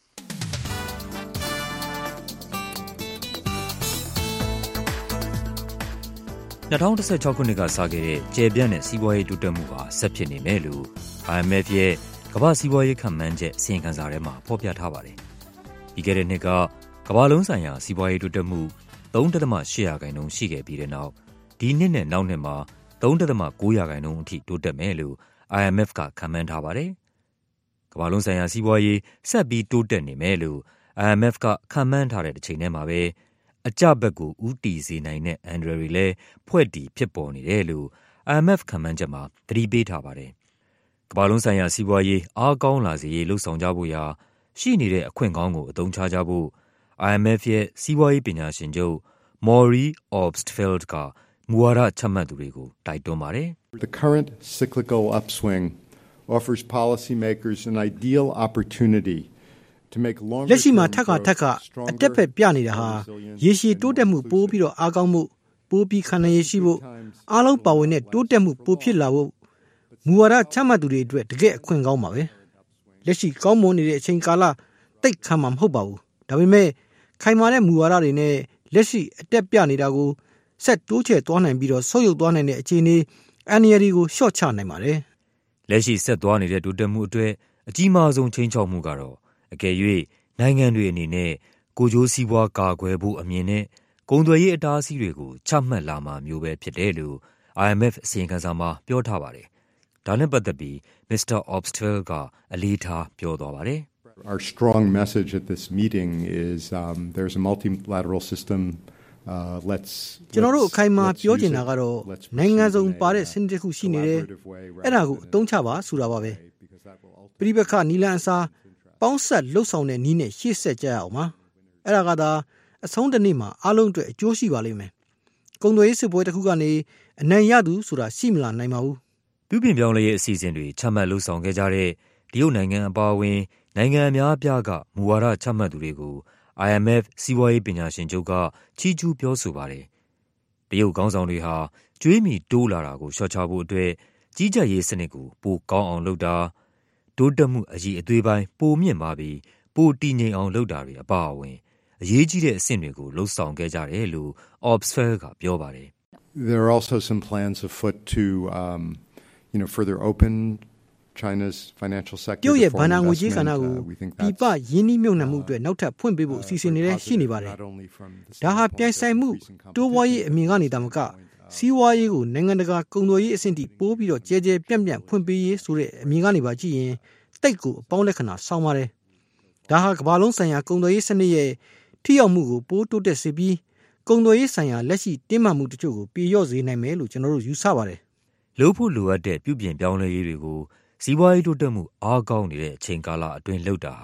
၂၀၁၆ခုနှစ်ကစခဲ့တဲ့ကျယ်ပြန့်တဲ့စီးပွားရေးတိုးတက်မှုဟာဆက်ဖြစ်နေမယ်လို့ I M F ရဲ့ကမ္ဘာစီးပွားရေးခန့်မှန်းချက်အစီရင်ခံစာထဲမှာဖော်ပြထားပါတယ်။ပြီးခဲ့တဲ့နှစ်ကကမ္ဘာလုံးဆိုင်ရာစီးပွားရေးတိုးတက်မှု ၃.၈ ရာခိုင်နှုန်းရှိခဲ့ပြီးတဲ့နောက်ဒီနှစ်နဲ့နောက်နှစ်မှာ ၃.၉ ရာခိုင်နှုန်းအထိတိုးတက်မယ်လို့ I M F ကခန့်မှန်းထားပါတယ်။ကမ္ဘာလုံးဆိုင်ရာစီးပွားရေးဆက်ပြီးတိုးတက်နေမယ်လို့ I M F ကခန့်မှန်းထားတဲ့တစ်ချိန်တည်းမှာပဲအကျဘက်ကိုဦးတည်စေနိုင်တဲ့အန္တရာယ်တွေလည်းဖွဲ့တည်ဖြစ်ပေါ်နေတယ်လို့ I M F ခန့်မှန်းချက်မှာသတိပေးထားပါတယ်။ကမ္ဘာလုံးဆိုင်ရာစီးပွားရေးအားကောင်းလာစေရေးလှုံ့ဆော်ကြဖို့ရာရှိနေတဲ့အခွင့်ကောင်းကိုအသုံးချကြဖို့ I M F ရဲ့စီးပွားရေးပညာရှင်ချုပ် Maury Obstfeld ကမူဝါဒချမှတ်သူတွေကိုတိုက်တွန်းပါတယ်။ The current cyclical upswing offers policymakers an ideal opportunity လက်ရှိမှာထက်ခါထက်ခါအတက်ဖက်ပြနေတာဟာရေရှည်တိုးတက်မှုပိုးပြီးတော့အားကောင်းမှုပိုးပြီးခံနိုင်ရရှိဖို့အားလုံးပါဝင်တဲ့တိုးတက်မှုပိုးဖြစ်လာဖို့မူဝါဒချမှတ်သူတွေအတွက်တကယ်အခွင့်ကောင်းပါပဲလက်ရှိကောင်းမွန်နေတဲ့အချိန်ကာလတိတ်ခံမှာမဟုတ်ပါဘူးဒါပေမဲ့ခိုင်မာတဲ့မူဝါဒတွေနဲ့လက်ရှိအတက်ပြနေတာကိုဆက်တိုးချဲ့သွားနိုင်ပြီးတော့ဆုတ်ယုတ်သွားနိုင်တဲ့အခြေအနေအန္တရာယ်တွေကိုလျှော့ချနိုင်ပါတယ်လက်ရှိဆက်သွားနေတဲ့တိုးတက်မှုအတွက်အကြီးမားဆုံးချိန်ချောက်မှုကတော့အကယ်၍နိုင်ငံတွေအနေနဲ့ကိုကျိုးစီးပွားကာကွယ်ဖို့အမြင်နဲ့ကုန်သွယ်ရေးအတားအဆီးတွေကိုချမှတ်လာမှာမျိုးပဲဖြစ်တယ်လို့ I M F အစီရင်ခံစာမှာပြောထားပါတယ်။ဒါနဲ့ပတ်သက်ပြီး Mister Obstfeld ကအလေးထားပြောသွားပါတယ်။ Our strong message at this meeting is um, there's a multilateral system uh, let's ကျွန်တော်တို့အခိုင်အမာပြောချင်တာကတော့နိုင်ငံစုံပါတဲ့စနစ်တစ်ခုရှိနေတယ်အဲ့ဒါကိုအသုံးချပါဆိုတာပါပဲ။ပြိပခနီလန်အစားပေါင်းဆက်လှုပ်ဆောင်တဲ့နည်းနဲ့ရှေ့ဆက်ကြရအောင်ပါအဲ့ဒါကသာအဆုံးတစ်နေ့မှာအားလုံးအတွက်အကျိုးရှိပါလိမ့်မယ်ကုန်သွယ်ရေးစစ်ပွဲတစ်ခုကနေအနိုင်ရသူဆိုတာရှိမလာနိုင်ပါဘူးပြုပြင်ပြောင်းလဲရေးအစီအစဉ်တွေချမှတ်လှုပ်ဆောင်ခဲ့ကြတဲ့တရုတ်နိုင်ငံအပါအဝင်နိုင်ငံအများအပြားကမူဝါဒချမှတ်သူတွေကို I M F စီးပွားရေးပညာရှင်ချုပ်ကချီးကျူးပြောဆိုပါတယ်တရုတ်ခေါင်းဆောင်တွေဟာကြွေးမြီတိုးလာတာကိုလျှော့ချဖို့အတွက်ကြီးကြပ်ရေးစနစ်ကိုပိုကောင်းအောင်လုပ်တာတိုးတက်မှုအကြီးအသေးပိုင်းပိုမြင့်ပါပြီးပိုတည်ငြိမ်အောင်လုပ်တာတွေအပါအဝင်အရေးကြီးတဲ့အဆင့်တွေကိုလှုပ်ဆောင်ခဲ့ကြတယ်လို့ Obstfeld ကပြောပါတယ် There are also some plans afoot to um you know further open China's financial sector ပြုရဲ့ဘဏ္ဍာငွေကြေးကဏ္ဍကိုပြပရင်းနှီးမြှုပ်နှံမှုအတွက်နောက်ထပ်ဖွင့်ပေးဖို့အစီအစဉ်တွေလည်းရှိနေပါတယ်ဒါဟာပြိုင်ဆိုင်မှုတိုးပွားရေးအမြင်ကနေတာမကစီးပွားရေးကိုနိုင်ငံတကာကုန်သွယ်ရေးအဆင့်ထိပိုးပြီးတော့ကျဲကျဲပြန့်ပြန့်ဖွင့်ပေးရေးဆိုတဲ့အမြင်ကနေပါကြည့်ရင်တိတ်ကိုအပေါင်းလက္ခဏာဆောင်ပါတယ်ဒါဟာကမ္ဘာလုံးဆိုင်ရာကုန်သွယ်ရေးစနစ်ရဲ့ထိရောက်မှုကိုပိုးတိုးတက်စေပြီးကုန်သွယ်ရေးဆိုင်ရာလက်ရှိတင်းမာမှုတချို့ကိုပြေလျော့စေနိုင်မယ်လို့ကျွန်တော်တို့ယူဆပါတယ်လို့ဖို့လိုအပ်တဲ့ပြုပြင်ပြောင်းလဲရေးတွေကိုစီးပွားရေးတိုးတက်မှုအားကောင်းနေတဲ့အချိန်ကာလအတွင်းလုပ်တာဟာ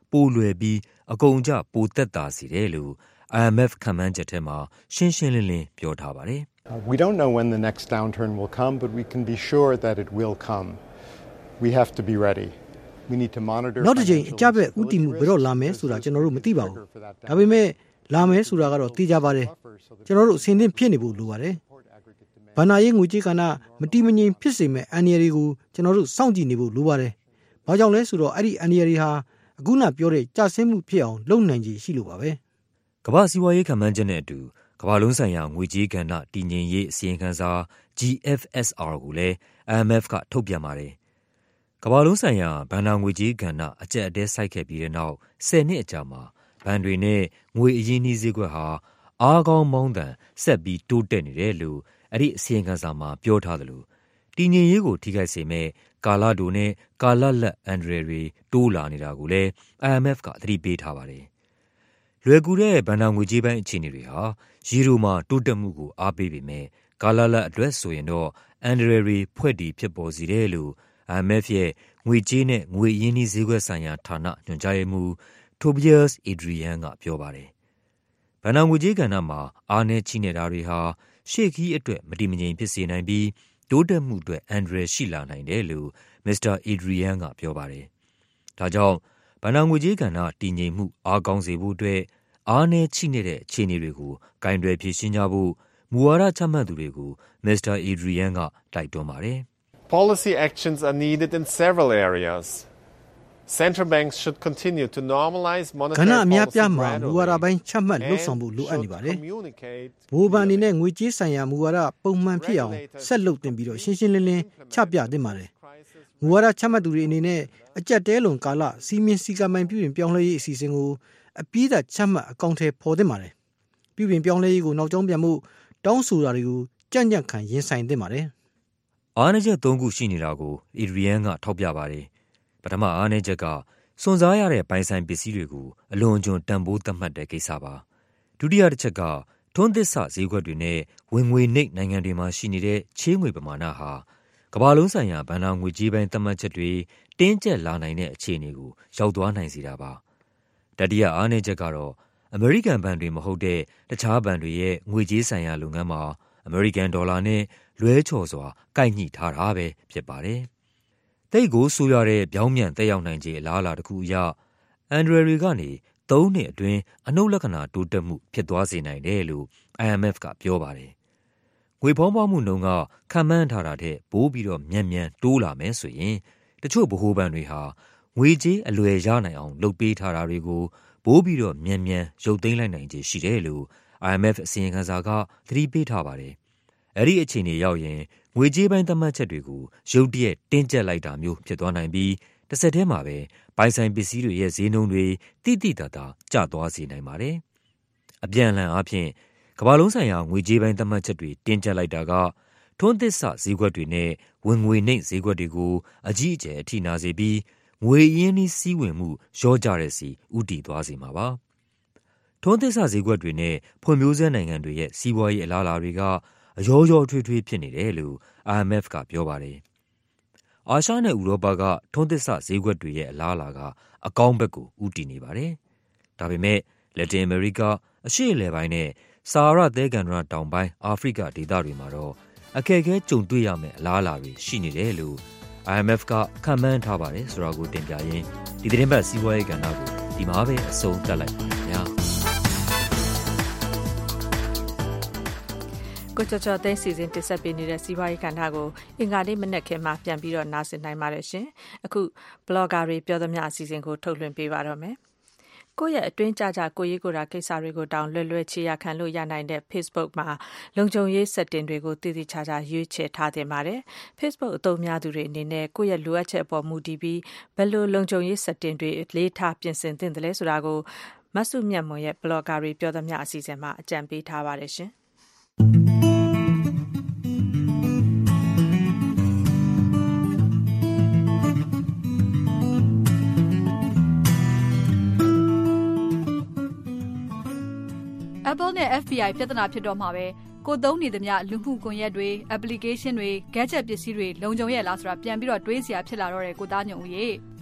ပိုလွယ်ပြီးအကုန်အကျပိုသက်သာစေတယ်လို့ I M F ခန့်မှန်းချက်ထဲမှာရှင်းရှင်းလင်းလင်းပြောထားပါတယ်။ We don't know when the next downturn will come, but we can be sure that it will come. We have to be ready. We need to monitor. နောက်တစ်ချိန်အကြက်ပဲဥတီမှုဘယ်တော့လာမယ်ဆိုတာကျွန်တော်တို့မသိပါဘူး။ဒါပေမဲ့လာမယ်ဆိုတာကတော့သိကြပါတယ်။ကျွန်တော်တို့အစဉ်သင့်ဖြစ်နေဖို့လိုပါတယ်။ဘဏ္ဍာရေးငွေကြေးကဏ္ဍမတည်မငြိမ်ဖြစ်စေမဲ့အန္တရာယ်တွေကိုကျွန်တော်တို့စောင့်ကြည့်နေဖို့လိုပါတယ်။ဘာကြောင့်လဲဆိုတော့အဲ့ဒီအန္တရာယ်တွေဟာအခုနပြောတဲ့ကြာဆင်းမှုဖြစ်အောင်လုပ်နိုင်ခြေရှိလို့ပါပဲ။ကမ္ဘာစီးပွားရေးခန့်မှန်းချက်နဲ့အတူကမ္ဘာလုံးဆိုင်ရာငွေကြေးကဏ္ဍတည်ငြိမ်ရေးအစီရင်ခံစာ G F S R ကိုလည်း I M F ကထုတ်ပြန်ပါတယ်။ကမ္ဘာလုံးဆိုင်ရာဘဏ္ဍာငွေကြေးကဏ္ဍအကျပ်အတည်းဆိုက်ခဲ့ပြီးတဲ့နောက်ဆယ်နှစ်အကြာမှာဘဏ်တွေနဲ့ငွေအရင်းနှီးဈေးကွက်ဟာအားကောင်းမောင်းသန်ဆက်ပြီးတိုးတက်နေတယ်လို့အဲ့ဒီအစီရင်ခံစာမှာပြောထားတယ်လို့တည်ငြိမ်ရေးကိုထိခိုက်စေမဲ့ကာလတိုနဲ့ကာလလတ်အန္တရာယ်တွေတိုးလာနေတာကိုလည်း I M F ကသတိပေးထားပါတယ်။လွယ်ကူတဲ့ဘဏ္ဍာငွေကြေးပိုင်းအခြေအနေတွေဟာရီရိုမှာတိုးတက်မှုကိုအားပေးပေမဲ့ကာလလတ်အတွက်ဆိုရင်တော့အန္တရာယ်တွေဖွဲ့တည်ဖြစ်ပေါ်စေတယ်လို့ I M F ရဲ့ငွေကြေးနဲ့ငွေရင်းနှီးဈေးကွက်ဆိုင်ရာဌာနညွှန်ကြားရေးမှူး Tobias Adrian ကပြောပါတယ်။ဘဏ္ဍာငွေကြေးကဏ္ဍမှာအားနည်းချိနေတာတွေဟာရှေ့ခီးအတွက်မတည်မငြိမ်ဖြစ်စေနိုင်ပြီးတိုးတက်မှုအတွက်အန္တရာယ်ရှိလာနိုင်တယ်လို့ မစ္စတာ Adrian ကပြောပါတယ်။ဒါကြောင့်ဘဏ္ဍာငွေကြေးကဏ္ဍတည်ငြိမ်မှုအားကောင်းစေဖို့အတွက်အားနည်းချိနေတဲ့အခြေအနေတွေကိုကင်တွယ်ဖြေရှင်းကြဖို့မူဝါဒချမှတ်သူတွေကိုမစ္စတာ Adrian ကတိုက်တွန်းပါတယ်။ Policy actions are needed in several areas. Central banks should continue to normalize monetary policy. ကဏ္ဍအများပြားမှာမူဝါဒပိုင်းချမှတ်လှုပ်ဆောင်ဖို့လိုအပ်နေပါတယ်။ဘိုးဘဏ်အနေနဲ့ငွေကြေးဆိုင်ရာမူဝါဒပုံမှန်ဖြစ်အောင်ဆက်လုပ်တင်ပြီးတော့ရှင်းရှင်းလင်းလင်းချပြသင့်ပါတယ်။မူဝါဒချမှတ်သူတွေအနေနဲ့အကြက်တဲလွန်ကာလစီမင်းစည်းကမ်းပိုင်းပြုပြင်ပြောင်းလဲရေးအစီအစဉ်ကိုအပြည့်အစုံချမှတ်အကောင့်ထဲပေါ်သင့်ပါတယ်။ပြုပြင်ပြောင်းလဲရေးကိုနောက်ကျောင်းပြန်မှုတောင်းဆိုတာတွေကိုကြံ့ကြံ့ခံရင်ဆိုင်သင့်ပါတယ်။အားနည်းချက်သုံးခုရှိနေတာကို Adrian ကထောက်ပြပါတယ်။ပထမအားနည်းချက်ကစွန့်စားရတဲ့ပိုင်ဆိုင်ပစ္စည်းတွေကိုအလွန်အကျွံတန်ဖိုးသတ်မှတ်တဲ့ကိစ္စပါ။ဒုတိယတစ်ချက်ကထွန်းသစ်စဈေးကွက်တွေနဲ့ဝင်ငွေနှိပ်နိုင်ငံတွေမှာရှိနေတဲ့ချေးငွေပမာဏဟာကမ္ဘာလုံးဆိုင်ရာဘဏ္ဍာငွေကြေးပိုင်းသတ်မှတ်ချက်တွေတင်းကျပ်လာနိုင်တဲ့အခြေအနေကိုရောက်သွားနိုင်စေတာပါ။တတိယအားနည်းချက်ကတော့အမေရိကန်ဘဏ်တွေမဟုတ်တဲ့တခြားဘဏ်တွေရဲ့ငွေကြေးဆိုင်ရာလုပ်ငန်းမှာအမေရိကန်ဒေါ်လာနဲ့လွဲချော်စွာကိုက်ညှိထားတာပဲဖြစ်ပါတယ်။သိပ်ကိုဆိုးရတဲ့ပြောင်းပြန်သက်ရောက်နိုင်ခြေအလားအလာတစ်ခုအရအန်ဒရယ်တွေကနေသုံးနှစ်အတွင်းအနှုတ်လက္ခဏာတိုးတက်မှုဖြစ်သွားစေနိုင်တယ်လို့ I M F ကပြောပါတယ်။ငွေဖောင်းပွားမှုနှုန်းကခန့်မှန်းထားတာထက်ပိုပြီးတော့မြန်မြန်တိုးလာမယ်ဆိုရင်တချို့ဗဟိုဘဏ်တွေဟာငွေကြေးအလွယ်ရနိုင်အောင်လုပ်ပေးထားတာတွေကိုပိုပြီးတော့မြန်မြန်ရုပ်သိမ်းလိုက်နိုင်ခြေရှိတယ်လို့ I M F အစီရင်ခံစာကသတိပေးထားပါတယ်။အဲ့ဒီအခြေအနေရောက်ရင်ငွေကြေးပိုင်းသတ်မှတ်ချက်တွေကိုရုတ်တရက်တင်းကျပ်လိုက်တာမျိုးဖြစ်သွားနိုင်ပြီးတစ်ဆက်တည်းမှာပဲပိုင်ဆိုင်ပစ္စည်းတွေရဲ့ဈေးနှုန်းတွေတိတိတသာကျသွားစေနိုင်ပါတယ်။အပြန်အလှန်အားဖြင့်ကမ္ဘာလုံးဆိုင်ရာငွေကြေးပိုင်းသတ်မှတ်ချက်တွေတင်းကျပ်လိုက်တာကထွန်းသစ်စဈေးကွက်တွေနဲ့ဝင်ငွေနှိပ်ဈေးကွက်တွေကိုအကြီးအကျယ်အထိနာစေပြီးငွေရင်းနှီးစီးဝင်မှုလျော့ကျတဲ့စီဥတီသွားစေမှာပါ။ထွန်းသစ်စဈေးကွက်တွေနဲ့ဖွံ့ဖြိုးဆဲနိုင်ငံတွေရဲ့စီးပွားရေးအလားအလာတွေကအရောရောထွေးထွေးဖြစ်နေတယ်လို့ I M F ကပြောပါတယ်။အာရှနဲ့ဥရောပကထွန်းသစ်စဈေးကွက်တွေရဲ့အလားအလာကအကောင်းဘက်ကိုဦးတည်နေပါတယ်။ဒါပေမဲ့လက်တင်အမေရိကအရှေ့အလယ်ပိုင်းနဲ့ဆာဟာရသဲကန္တရတောင်ပိုင်းအာဖရိကဒေသတွေမှာတော့အခက်အခဲကြုံတွေ့ရမယ့်အလားအလာတွေရှိနေတယ်လို့ I M F ကခန့်မှန်းထားပါတယ်ဆိုတာကိုတင်ပြရင်းဒီသတင်းပတ်စီးပွားရေးကဏ္ဍကိုဒီမှာပဲအဆုံးသတ်လိုက်ပါခင်ဗျာကိုကျော်ကျော်သိန်းစီစဉ်တင်ဆက်ပေးနေတဲ့စီးပွားရေးကဏ္ဍကိုအင်္ဂါနေ့မနက်ခင်းမှာပြန်ပြီးတော့နားဆင်နိုင်ပါတယ်ရှင်အခုဘလော့ဂါတွေပြောသမျှအစီအစဉ်ကိုထုတ်လွှင့်ပေးပါတော့မယ်ကိုယ့်ရဲ့အတွင်းကြကြကိုရေးကိုယ်တာကိစ္စတွေကိုတောင်လွယ်လွယ်ချေရခံလို့ရနိုင်တဲ့ Facebook မှာလုံခြုံရေး setting တွေကိုတည်တည်ချာချာရွေးချယ်ထားတင်ပါတယ်။ Facebook အသုံးများသူတွေအနေနဲ့ကိုယ့်ရဲ့လိုအပ်ချက်အပေါ်မူတည်ပြီးဘယ်လိုလုံခြုံရေး setting တွေလေးထားပြင်ဆင်သင့်တယ်လဲဆိုတာကိုမဆုမြတ်မွန်ရဲ့ blogger တွေပြောသမျှအစီအစဉ်မှာအကြံပေးထားပါတယ်ရှင်။ Apple နဲ့ F B I ပြဿနာဖြစ်တော့မှာပဲကိုသုံးနေသမျှလူမှုကွန်ရက်တွေ application တွေ gadget ပစ္စည်းတွေလုံခြုံရဲ့လားဆိုတာပြန်ပြီးတော့တွေးစရာဖြစ်လာတော့တယ်ကိုသားညုံဦးရေ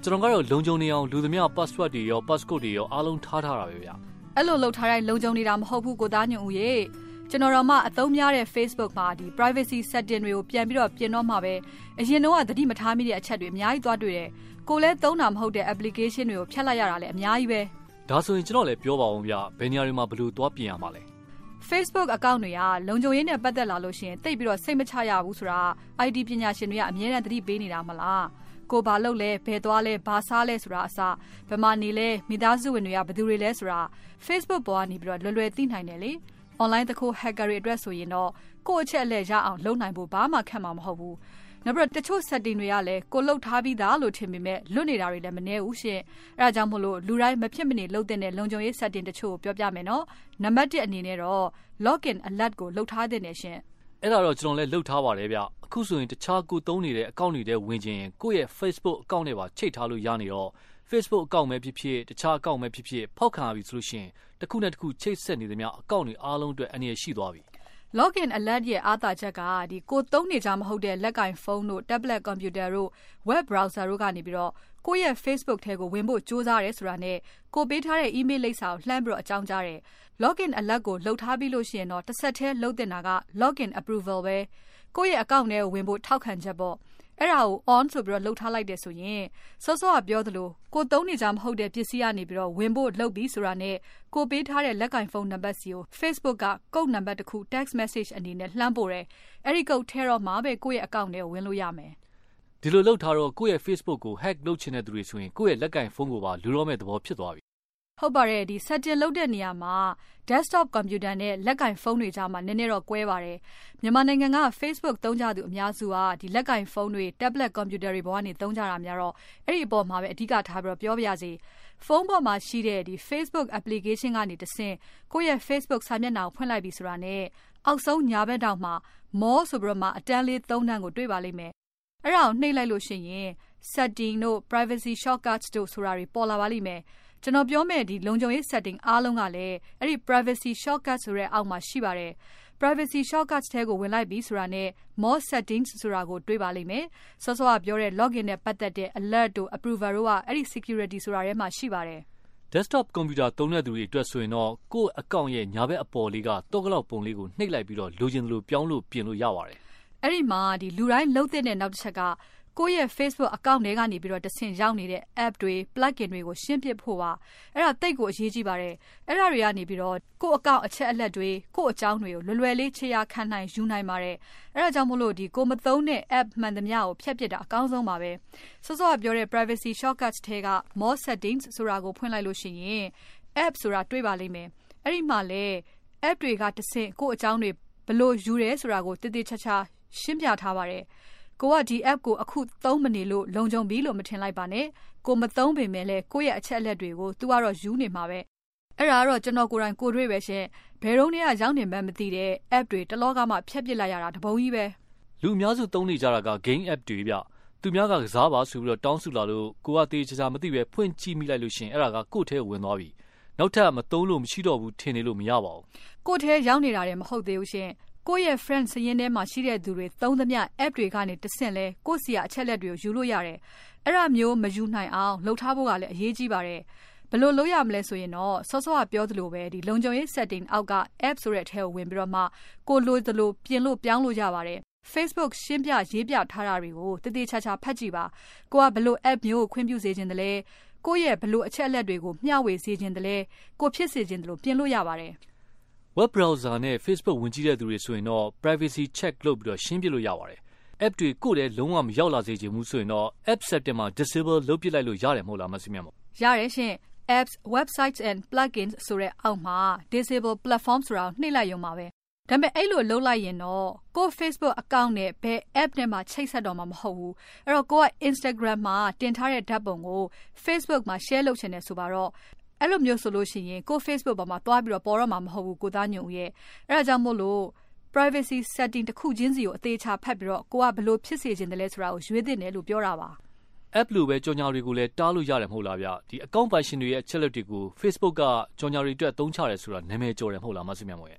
ကျွန်တော်ကတော့လုံခြုံနေအောင်လူသမျှ password တွေရော passcode တွေရောအားလုံးထားထားတာပဲဗျအဲ့လိုလုပ်ထားတဲ့လုံခြုံနေတာမဟုတ်ဘူးကိုသားညွန့်ဦးရေကျွန်တော်တို့မှအသုံးများတဲ့ Facebook မှာဒီ privacy setting တွေကိုပြန်ပြီးတော့ပြင်တော့မှာပဲအရင်တော့သတိမထားမိတဲ့အချက်တွေအများကြီးသွားတွေ့တယ်ကိုလည်းသုံးတာမဟုတ်တဲ့ application တွေကိုဖျက်လိုက်ရတာလည်းအများကြီးပဲဒါဆိုရင်ကျွန်တော်လည်းပြောပါအောင်ဗျဘယ်နေရာတွေမှာဘယ်လိုသွားပြင်ရမှာလဲ Facebook account တွေကလုံခြုံရေးနဲ့ပတ်သက်လာလို့ရှိရင်တိတ်ပြီးတော့စိတ်မချရဘူးဆိုတာ I T ပညာရှင်တွေကအများနဲ့သတိပေးနေတာမလားကိုဘာလုပ်လဲဘယ်သွားလဲဘာစားလဲဆိုတာအစဘယ်မှာနေလဲမိသားစုဝင်တွေကဘယ်သူတွေလဲဆိုတာ Facebook ပေါ်ကနေပြီးတော့လွယ်လွယ်သိနိုင်တယ်လေ online တခု hacker တွေအတွက်ဆိုရင်တော့ကိုယ့်အချက်အလက်ရအောင်လုပ်နိုင်ဖို့ဘာမှခက်မှာမဟုတ်ဘူးနောက်ပြီးတော့တချို့ setting တွေကလည်းကိုလုတ်ထားပြီးသားလို့ထင်ပေမဲ့လွတ်နေတာတွေလည်းမနည်းဘူးရှင်အဲဒါကြောင့်မို့လို့လူတိုင်းမဖြစ်မနေလုပ်တဲ့လုံခြုံရေး setting တချို့ကိုပြောပြမယ်နော်နံပါတ်oneအနေနဲ့တော့ login alert ကိုလုပ်ထားတဲ့နေရှင်အဲ့ဒါတော့ကျွန်တော်လည်းလုပ်ထားပါတယ်ဗျအခုဆိုရင်တခြားကိုသုံးနေတဲ့အကောင့်တွေထဲဝင်ခြင်းကိုယ့်ရဲ့ Facebook အကောင့်နဲ့ပါချိတ်ထားလို့ရနေတော့ Facebook အကောင့်ပဲဖြစ်ဖြစ်တခြားအကောင့်ပဲဖြစ်ဖြစ်ဖောက်ခံရပြီဆိုလို့ရှိရင်တစ်ခုနဲ့တစ်ခုချိတ်ဆက်နေသမျှအကောင့်တွေအားလုံးအတွက်အနည်းရှိသွားပြီ login alert ရဲ့အားသာချက်ကဒီကိုသုံးနေကြမဟုတ်တဲ့လက်ကင်ဖုန်းတို့ tablet computer တို့ web browser တို့ကနေပြီးတော့ကိုယ့်ရဲ့ Facebook ထဲကိုဝင်ဖို့ကြိုးစားရဲဆိုတာနဲ့ကိုပေးထားတဲ့ email လိပ်စာကိုလှမ်းပြီးတော့အကြောင်းကြားတယ် login alert ကိုလှုပ်ထားပြီးလို့ရှိရင်တော့တစ်ဆက်တည်းလှုပ်တင်တာက login approval ပဲကိုယ့်ရဲ့ account ထဲကိုဝင်ဖို့ထောက်ခံချက်ပေါ့အဲ့ဒါကို on ဆိုပြီးတော့လှုပ်ထားလိုက်တယ်ဆိုရင်စောစောကပြောသလိုကိုသုံးနေကြမဟုတ်တဲ့ပစ္စည်းကနေပြီးတော့ဝင်ဖို့လှုပ်ပြီးဆိုတာနဲ့ကိုပေးထားတဲ့လက်ကင်ဖုန်းနံပါတ်စီကို Facebook ကကုတ်နံပါတ်တစ်ခု text message အနေနဲ့လှမ်းပို့တယ်အဲ့ဒီကုတ်ထဲတော့မှာပဲကိုယ့်ရဲ့ account ထဲကိုဝင်လို့ရမယ်ဒီလိုလှုပ်ထားတော့ကိုယ့်ရဲ့ Facebook ကို hack လုပ်ချင်တဲ့သူတွေဆိုရင်ကိုယ့်ရဲ့လက်ကင်ဖုန်းကိုပါလူတော့မဲ့သဘောဖြစ်သွားပြီဟုတ်ပါတယ်ဒီ setting လုပ်တဲ့နေရာမှာ desktop computer နဲ့လက်ကင်ဖုန်းတွေကြားမှာနည်းနည်းတော့ကွဲပါတယ်မြန်မာနိုင်ငံက Facebook သုံးကြသူအများစုကဒီလက်ကင်ဖုန်းတွေ tablet computer တွေပေါ်ကနေသုံးကြတာများတော့အဲ့ဒီအပေါ်မှာပဲအဓိကထားပြီးတော့ပြောပြရစီဖုန်းပေါ်မှာရှိတဲ့ဒီ Facebook application ကနေတဆင့်ကိုယ့်ရဲ့ Facebook စာမျက်နှာကိုဖွင့်လိုက်ပြီဆိုတာနဲ့အောက်ဆုံးညာဘက်တောင်မှာ more ဆိုပြီးတော့မှအတန်းလေးသုံးတန်းကိုတွေ့ပါလိမ့်မယ်အဲ့ဒါကိုနှိပ်လိုက်လို့ရှိရင် setting တို့ privacy shortcuts တို့ဆိုတာတွေပေါ်လာပါလိမ့်မယ်ကျွန်တော်ပြောမယ်ဒီလုံခြုံရေး setting အားလုံးကလည်းအဲ့ဒီ privacy shortcuts ဆိုတဲ့အောက်မှာရှိပါတယ် privacy shortcuts ထဲကိုဝင်လိုက်ပြီးဆိုတာနဲ့ more settings ဆိုတာကိုတွေ့ပါလိမ့်မယ်စောစောကပြောတဲ့ login နဲ့ပတ်သက်တဲ့ alert တို့ approval တို့ကအဲ့ဒီ security ဆိုတာထဲမှာရှိပါတယ် desktop computer သုံးတဲ့သူတွေအတွက်ဆိုရင်တော့ကိုယ့် account ရဲ့ညာဘက်အပေါ်လေးကတော့ကလောက်ပုံလေးကိုနှိပ်လိုက်ပြီးတော့လိုချင်သလိုပြောင်းလို့ပြင်လို့ရပါတယ်အဲ့ဒီမှာဒီလူတိုင်းလှုပ်တဲ့နောက်တစ်ချက်ကကိုယ့်ရဲ့ Facebook account ထဲကနေပြီးတော့တဆင့်ရောက်နေတဲ့ app တွေ plugin တွေကိုရှင်းပြဖို့ပါအဲ့ဒါတိတ်ကိုအရေးကြီးပါတယ်အဲ့ဒါတွေကနေပြီးတော့ကိုယ့် account အချက်အလက်တွေကိုယ့်အကြောင်းတွေကိုလွယ်လွယ်လေးခြေရာခံနိုင်ယူနိုင်ပါတယ်အဲ့ဒါကြောင့်မို့လို့ဒီကိုမသုံးတဲ့ app မှန်သမျှကိုဖျက်ပစ်တာအကောင်းဆုံးပါပဲစောစောကပြောတဲ့ privacy shortcuts ထဲက more settings ဆိုတာကိုဖွင့်လိုက်လို့ရှိရင် app ဆိုတာတွေ့ပါလိမ့်မယ်အဲ့ဒီမှာလေ app တွေကတဆင့်ကိုယ့်အကြောင်းတွေဘယ်လိုယူရဲဆိုတာကိုတိတိကျကျရှင်းပြထားပါတယ်ကိုကဒီ app ကိုအခုသုံးမနေလို့လုံခြုံပြီလို့မထင်လိုက်ပါနဲ့ကိုမသုံးပေမဲ့လည်းကိုယ့်ရဲ့အချက်အလက်တွေကို तू ကတော့ယူနေမှာပဲအဲ့ဒါကတော့ကျွန်တော်ကိုယ်တိုင်ကိုတွေ့ပဲရှင်ဘယ်တော့မှရောက်နေမှမသိတဲ့ app တွေတလောကမှဖျက်ပစ်လိုက်ရတာတပုံကြီးပဲလူအများစုသုံးနေကြတာက game app တွေဗျသူများကကစားပါဆိုပြီးတော့တောင်းဆိုလာလို့ကိုကတေးချာချာမသိပဲဖွင့်ကြည့်မိလိုက်လို့ရှင်အဲ့ဒါကကိုယ့်ထဲဝင်သွားပြီနောက်ထပ်မသုံးလို့မရှိတော့ဘူးထင်နေလို့မရပါဘူးကိုယ့်ထဲရောက်နေတာလည်းမဟုတ်သေးဘူးရှင်ကိုယ့်ရဲ့ friend စရင်ထဲမှာရှိတဲ့သူတွေသုံးသမျှ app တွေကနေတဆင့်လဲကိုယ့်စီကအချက်လက်တွေကိုယူလို့ရတယ်အဲ့ဒါမျိုးမယူနိုင်အောင်လှုပ်ထားဖို့ကလည်းအရေးကြီးပါတယ်ဘယ်လိုလုပ်ရမလဲဆိုရင်တော့စောစောကပြောသလိုပဲဒီလုံခြုံရေး setting အောက်က app ဆိုတဲ့အထဲကိုဝင်ပြီးတော့မှကိုလိုသလိုပြင်လို့ပြောင်းလို့ရပါတယ် Facebook ရှင်းပြရေးပြထားတာတွေကိုတတိချာချာဖတ်ကြည့်ပါကိုကဘယ်လို app မျိုးကိုခွင့်ပြုစေခြင်းတလဲကိုယ့်ရဲ့ဘယ်လိုအချက်အလက်တွေကိုမျှဝေစေခြင်းတလဲကိုဖြစ်စေခြင်းတလို့ပြင်လို့ရပါတယ် web browser နဲ့ Facebook ဝင်ကြည့်တဲ့သူတွေဆိုရင်တော့ privacy check လုပ်ပြီးတော့ရှင်းပြလို့ရပါတယ် app တွေကိုယ်တည်းလုံးဝမရောက်လာစေချင်ဘူးဆိုရင်တော့ app setting မှာ disable လုပ်ပြလိုက်လို့ရတယ်မဟုတ်လားမစမြတ်မို့ရတယ်ရှင် apps websites and plugins ဆိုတဲ့အောက်မှာ disable platform ဆိုတာနှိပ်လိုက်ရုံပါပဲဒါပေမဲ့အဲ့လိုလုပ်လိုက်ရင်တော့ကို Facebook account နဲ့ဘယ် app နဲ့မှချိတ်ဆက်တော့မှာမဟုတ်ဘူးအဲ့တော့ကိုက Instagram မှာတင်ထားတဲ့ဓာတ်ပုံကို Facebook မှာ share လုပ်ချင်တယ်ဆိုပါတော့အဲ့လိုမျိုးဆိုလို့ရှိရင်ကို Facebook ပေါ်မှာတွားပြီးတော့ပေါ်တော့မှာမဟုတ်ဘူးကိုသားညုံဦးရဲ့အဲ့ဒါကြောင့်မို့လို့ privacy setting တစ်ခုချင်းစီကိုအသေးချာဖတ်ပြီးတော့ကိုကဘယ်လိုဖြစ်စေချင်တယ်လဲဆိုတာကိုရွေးသင့်တယ်လို့ပြောတာပါ app လိုပဲကြော်ညာတွေကိုလည်းတားလို့ရတယ်မဟုတ်လားဗျဒီ account ပိုင်ရှင်တွေရဲ့အချက်လက်တွေကို Facebook ကကြော်ညာတွေအတွက်သုံးချတယ်ဆိုတာနာမည်ကျော်တယ်မဟုတ်လားမစမြတ်မို့ရဲ့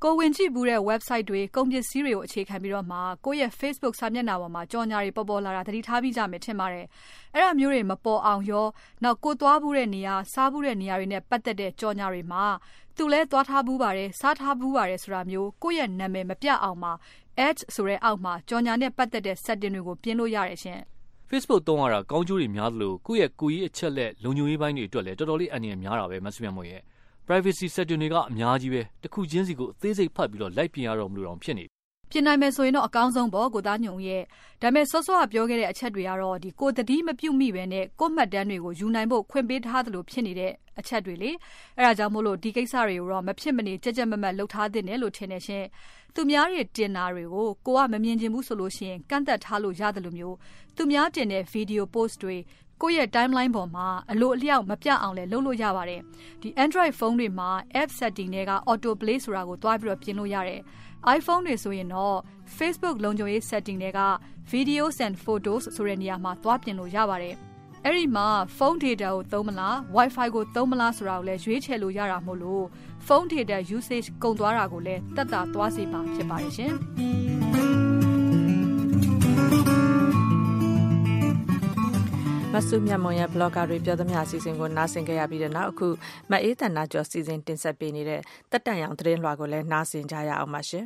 ကိုဝင်ကြည့်ဘူးတဲ့ website တွေကုန်ပစ္စည်းတွေကိုအခြေခံပြီးတော့မှကိုယ့်ရဲ့ Facebook စာမျက်နှာပေါ်မှာကြော်ညာတွေပေါ်ပေါ်လာတာသတိထားပြီးကြမယ်ထင်ပါတယ်အဲ့ဒါမျိုးတွေမပေါ်အောင်ရောနောက်ကိုသွားဘူးတဲ့နေရာစားဘူးတဲ့နေရာတွေနဲ့ပတ်သက်တဲ့ကြော်ညာတွေမှာသူလဲသွားထားဘူးပါတယ်စားထားဘူးပါတယ်ဆိုတာမျိုးကိုယ့်ရဲ့နာမည်မပြအောင်မှာ add ဆိုတဲ့အောက်မှာကြော်ညာနဲ့ပတ်သက်တဲ့ setting တွေကိုပြင်လို့ရတယ်ရှင် Facebook သုံးရတာကောင်းကျိုးတွေများသလိုကိုယ့်ရဲ့ကိုယ်ရေးအချက်လက်လုံခြုံရေးပိုင်းတွေအတွက်လည်းတော်တော်လေးအန္တရာယ်များတာပဲမဆုမြတ်မို့ရဲ့ privacy setting တွေကအများကြီးပဲတစ်ခုချင်းစီကိုအသေးစိတ်ဖတ်ပြီးတော့လိုက်ပြင်ရတော့မလို့တော့ဖြစ်နေပြင်နိုင်မယ်ဆိုရင်တော့အကောင်းဆုံးပေါ့ကိုသားညုံရဲ့ဒါပေမဲ့စောစောကပြောခဲ့တဲ့အချက်တွေကတော့ဒီကိုတတိမပြုတ်မိပဲနဲ့ကိုမှတ်တမ်းတွေကိုယူနိုင်ဖို့ခွင့်ပေးထားသလိုဖြစ်နေတဲ့အချက်တွေလေအဲဒါကြောင့်မို့လို့ဒီကိစ္စတွေကိုတော့မဖြစ်မနေကြက်ကြက်မမတ်လှုပ်ထားသင့်တယ်လို့ထင်နေရှင်သူများတွေတင်တာတွေကိုကိုကမမြင်ချင်ဘူးဆိုလို့ရှိရင်ကန့်သက်ထားလို့ရတယ်လို့မျိုးသူများတင်တဲ့ video post တွေကိုယ့်ရဲ့ timeline ပေါ်မှာအလိုအလျောက်မပြအောင်လဲလုပ်လို့ရပါတယ်ဒီ Android phone တွေမှာ app setting တွေက auto play ဆိုတာကိုတွားပြီးတော့ပြင်လို့ရတယ် iPhone တွေဆိုရင်တော့ Facebook လုံခြုံရေး setting တွေက videos and photos ဆိုတဲ့နေရာမှာတွားပြင်လို့ရပါတယ်အဲ့ဒီမှာ phone data ကိုသုံးမလား Wi-Fi ကိုသုံးမလားဆိုတာကိုလည်းရွေးချယ်လို့ရတာမို့လို့ phone data usage ကုန်သွားတာကိုလည်းတက်တာသွားစေမှာဖြစ်ပါတယ်ရှင်မဆုမြတ်မွန်ရဲ့ blogger တွေပြောသမျှအစီအစဉ်ကိုနားဆင်ကြရပြီးတဲ့နောက်အခုမအေးတန်နာကျော်စီစဉ်တင်ဆက်ပေးနေတဲ့တက်တန်ရောင်သတင်းလွှာကိုလည်းနားဆင်ကြရအောင်ပါရှင်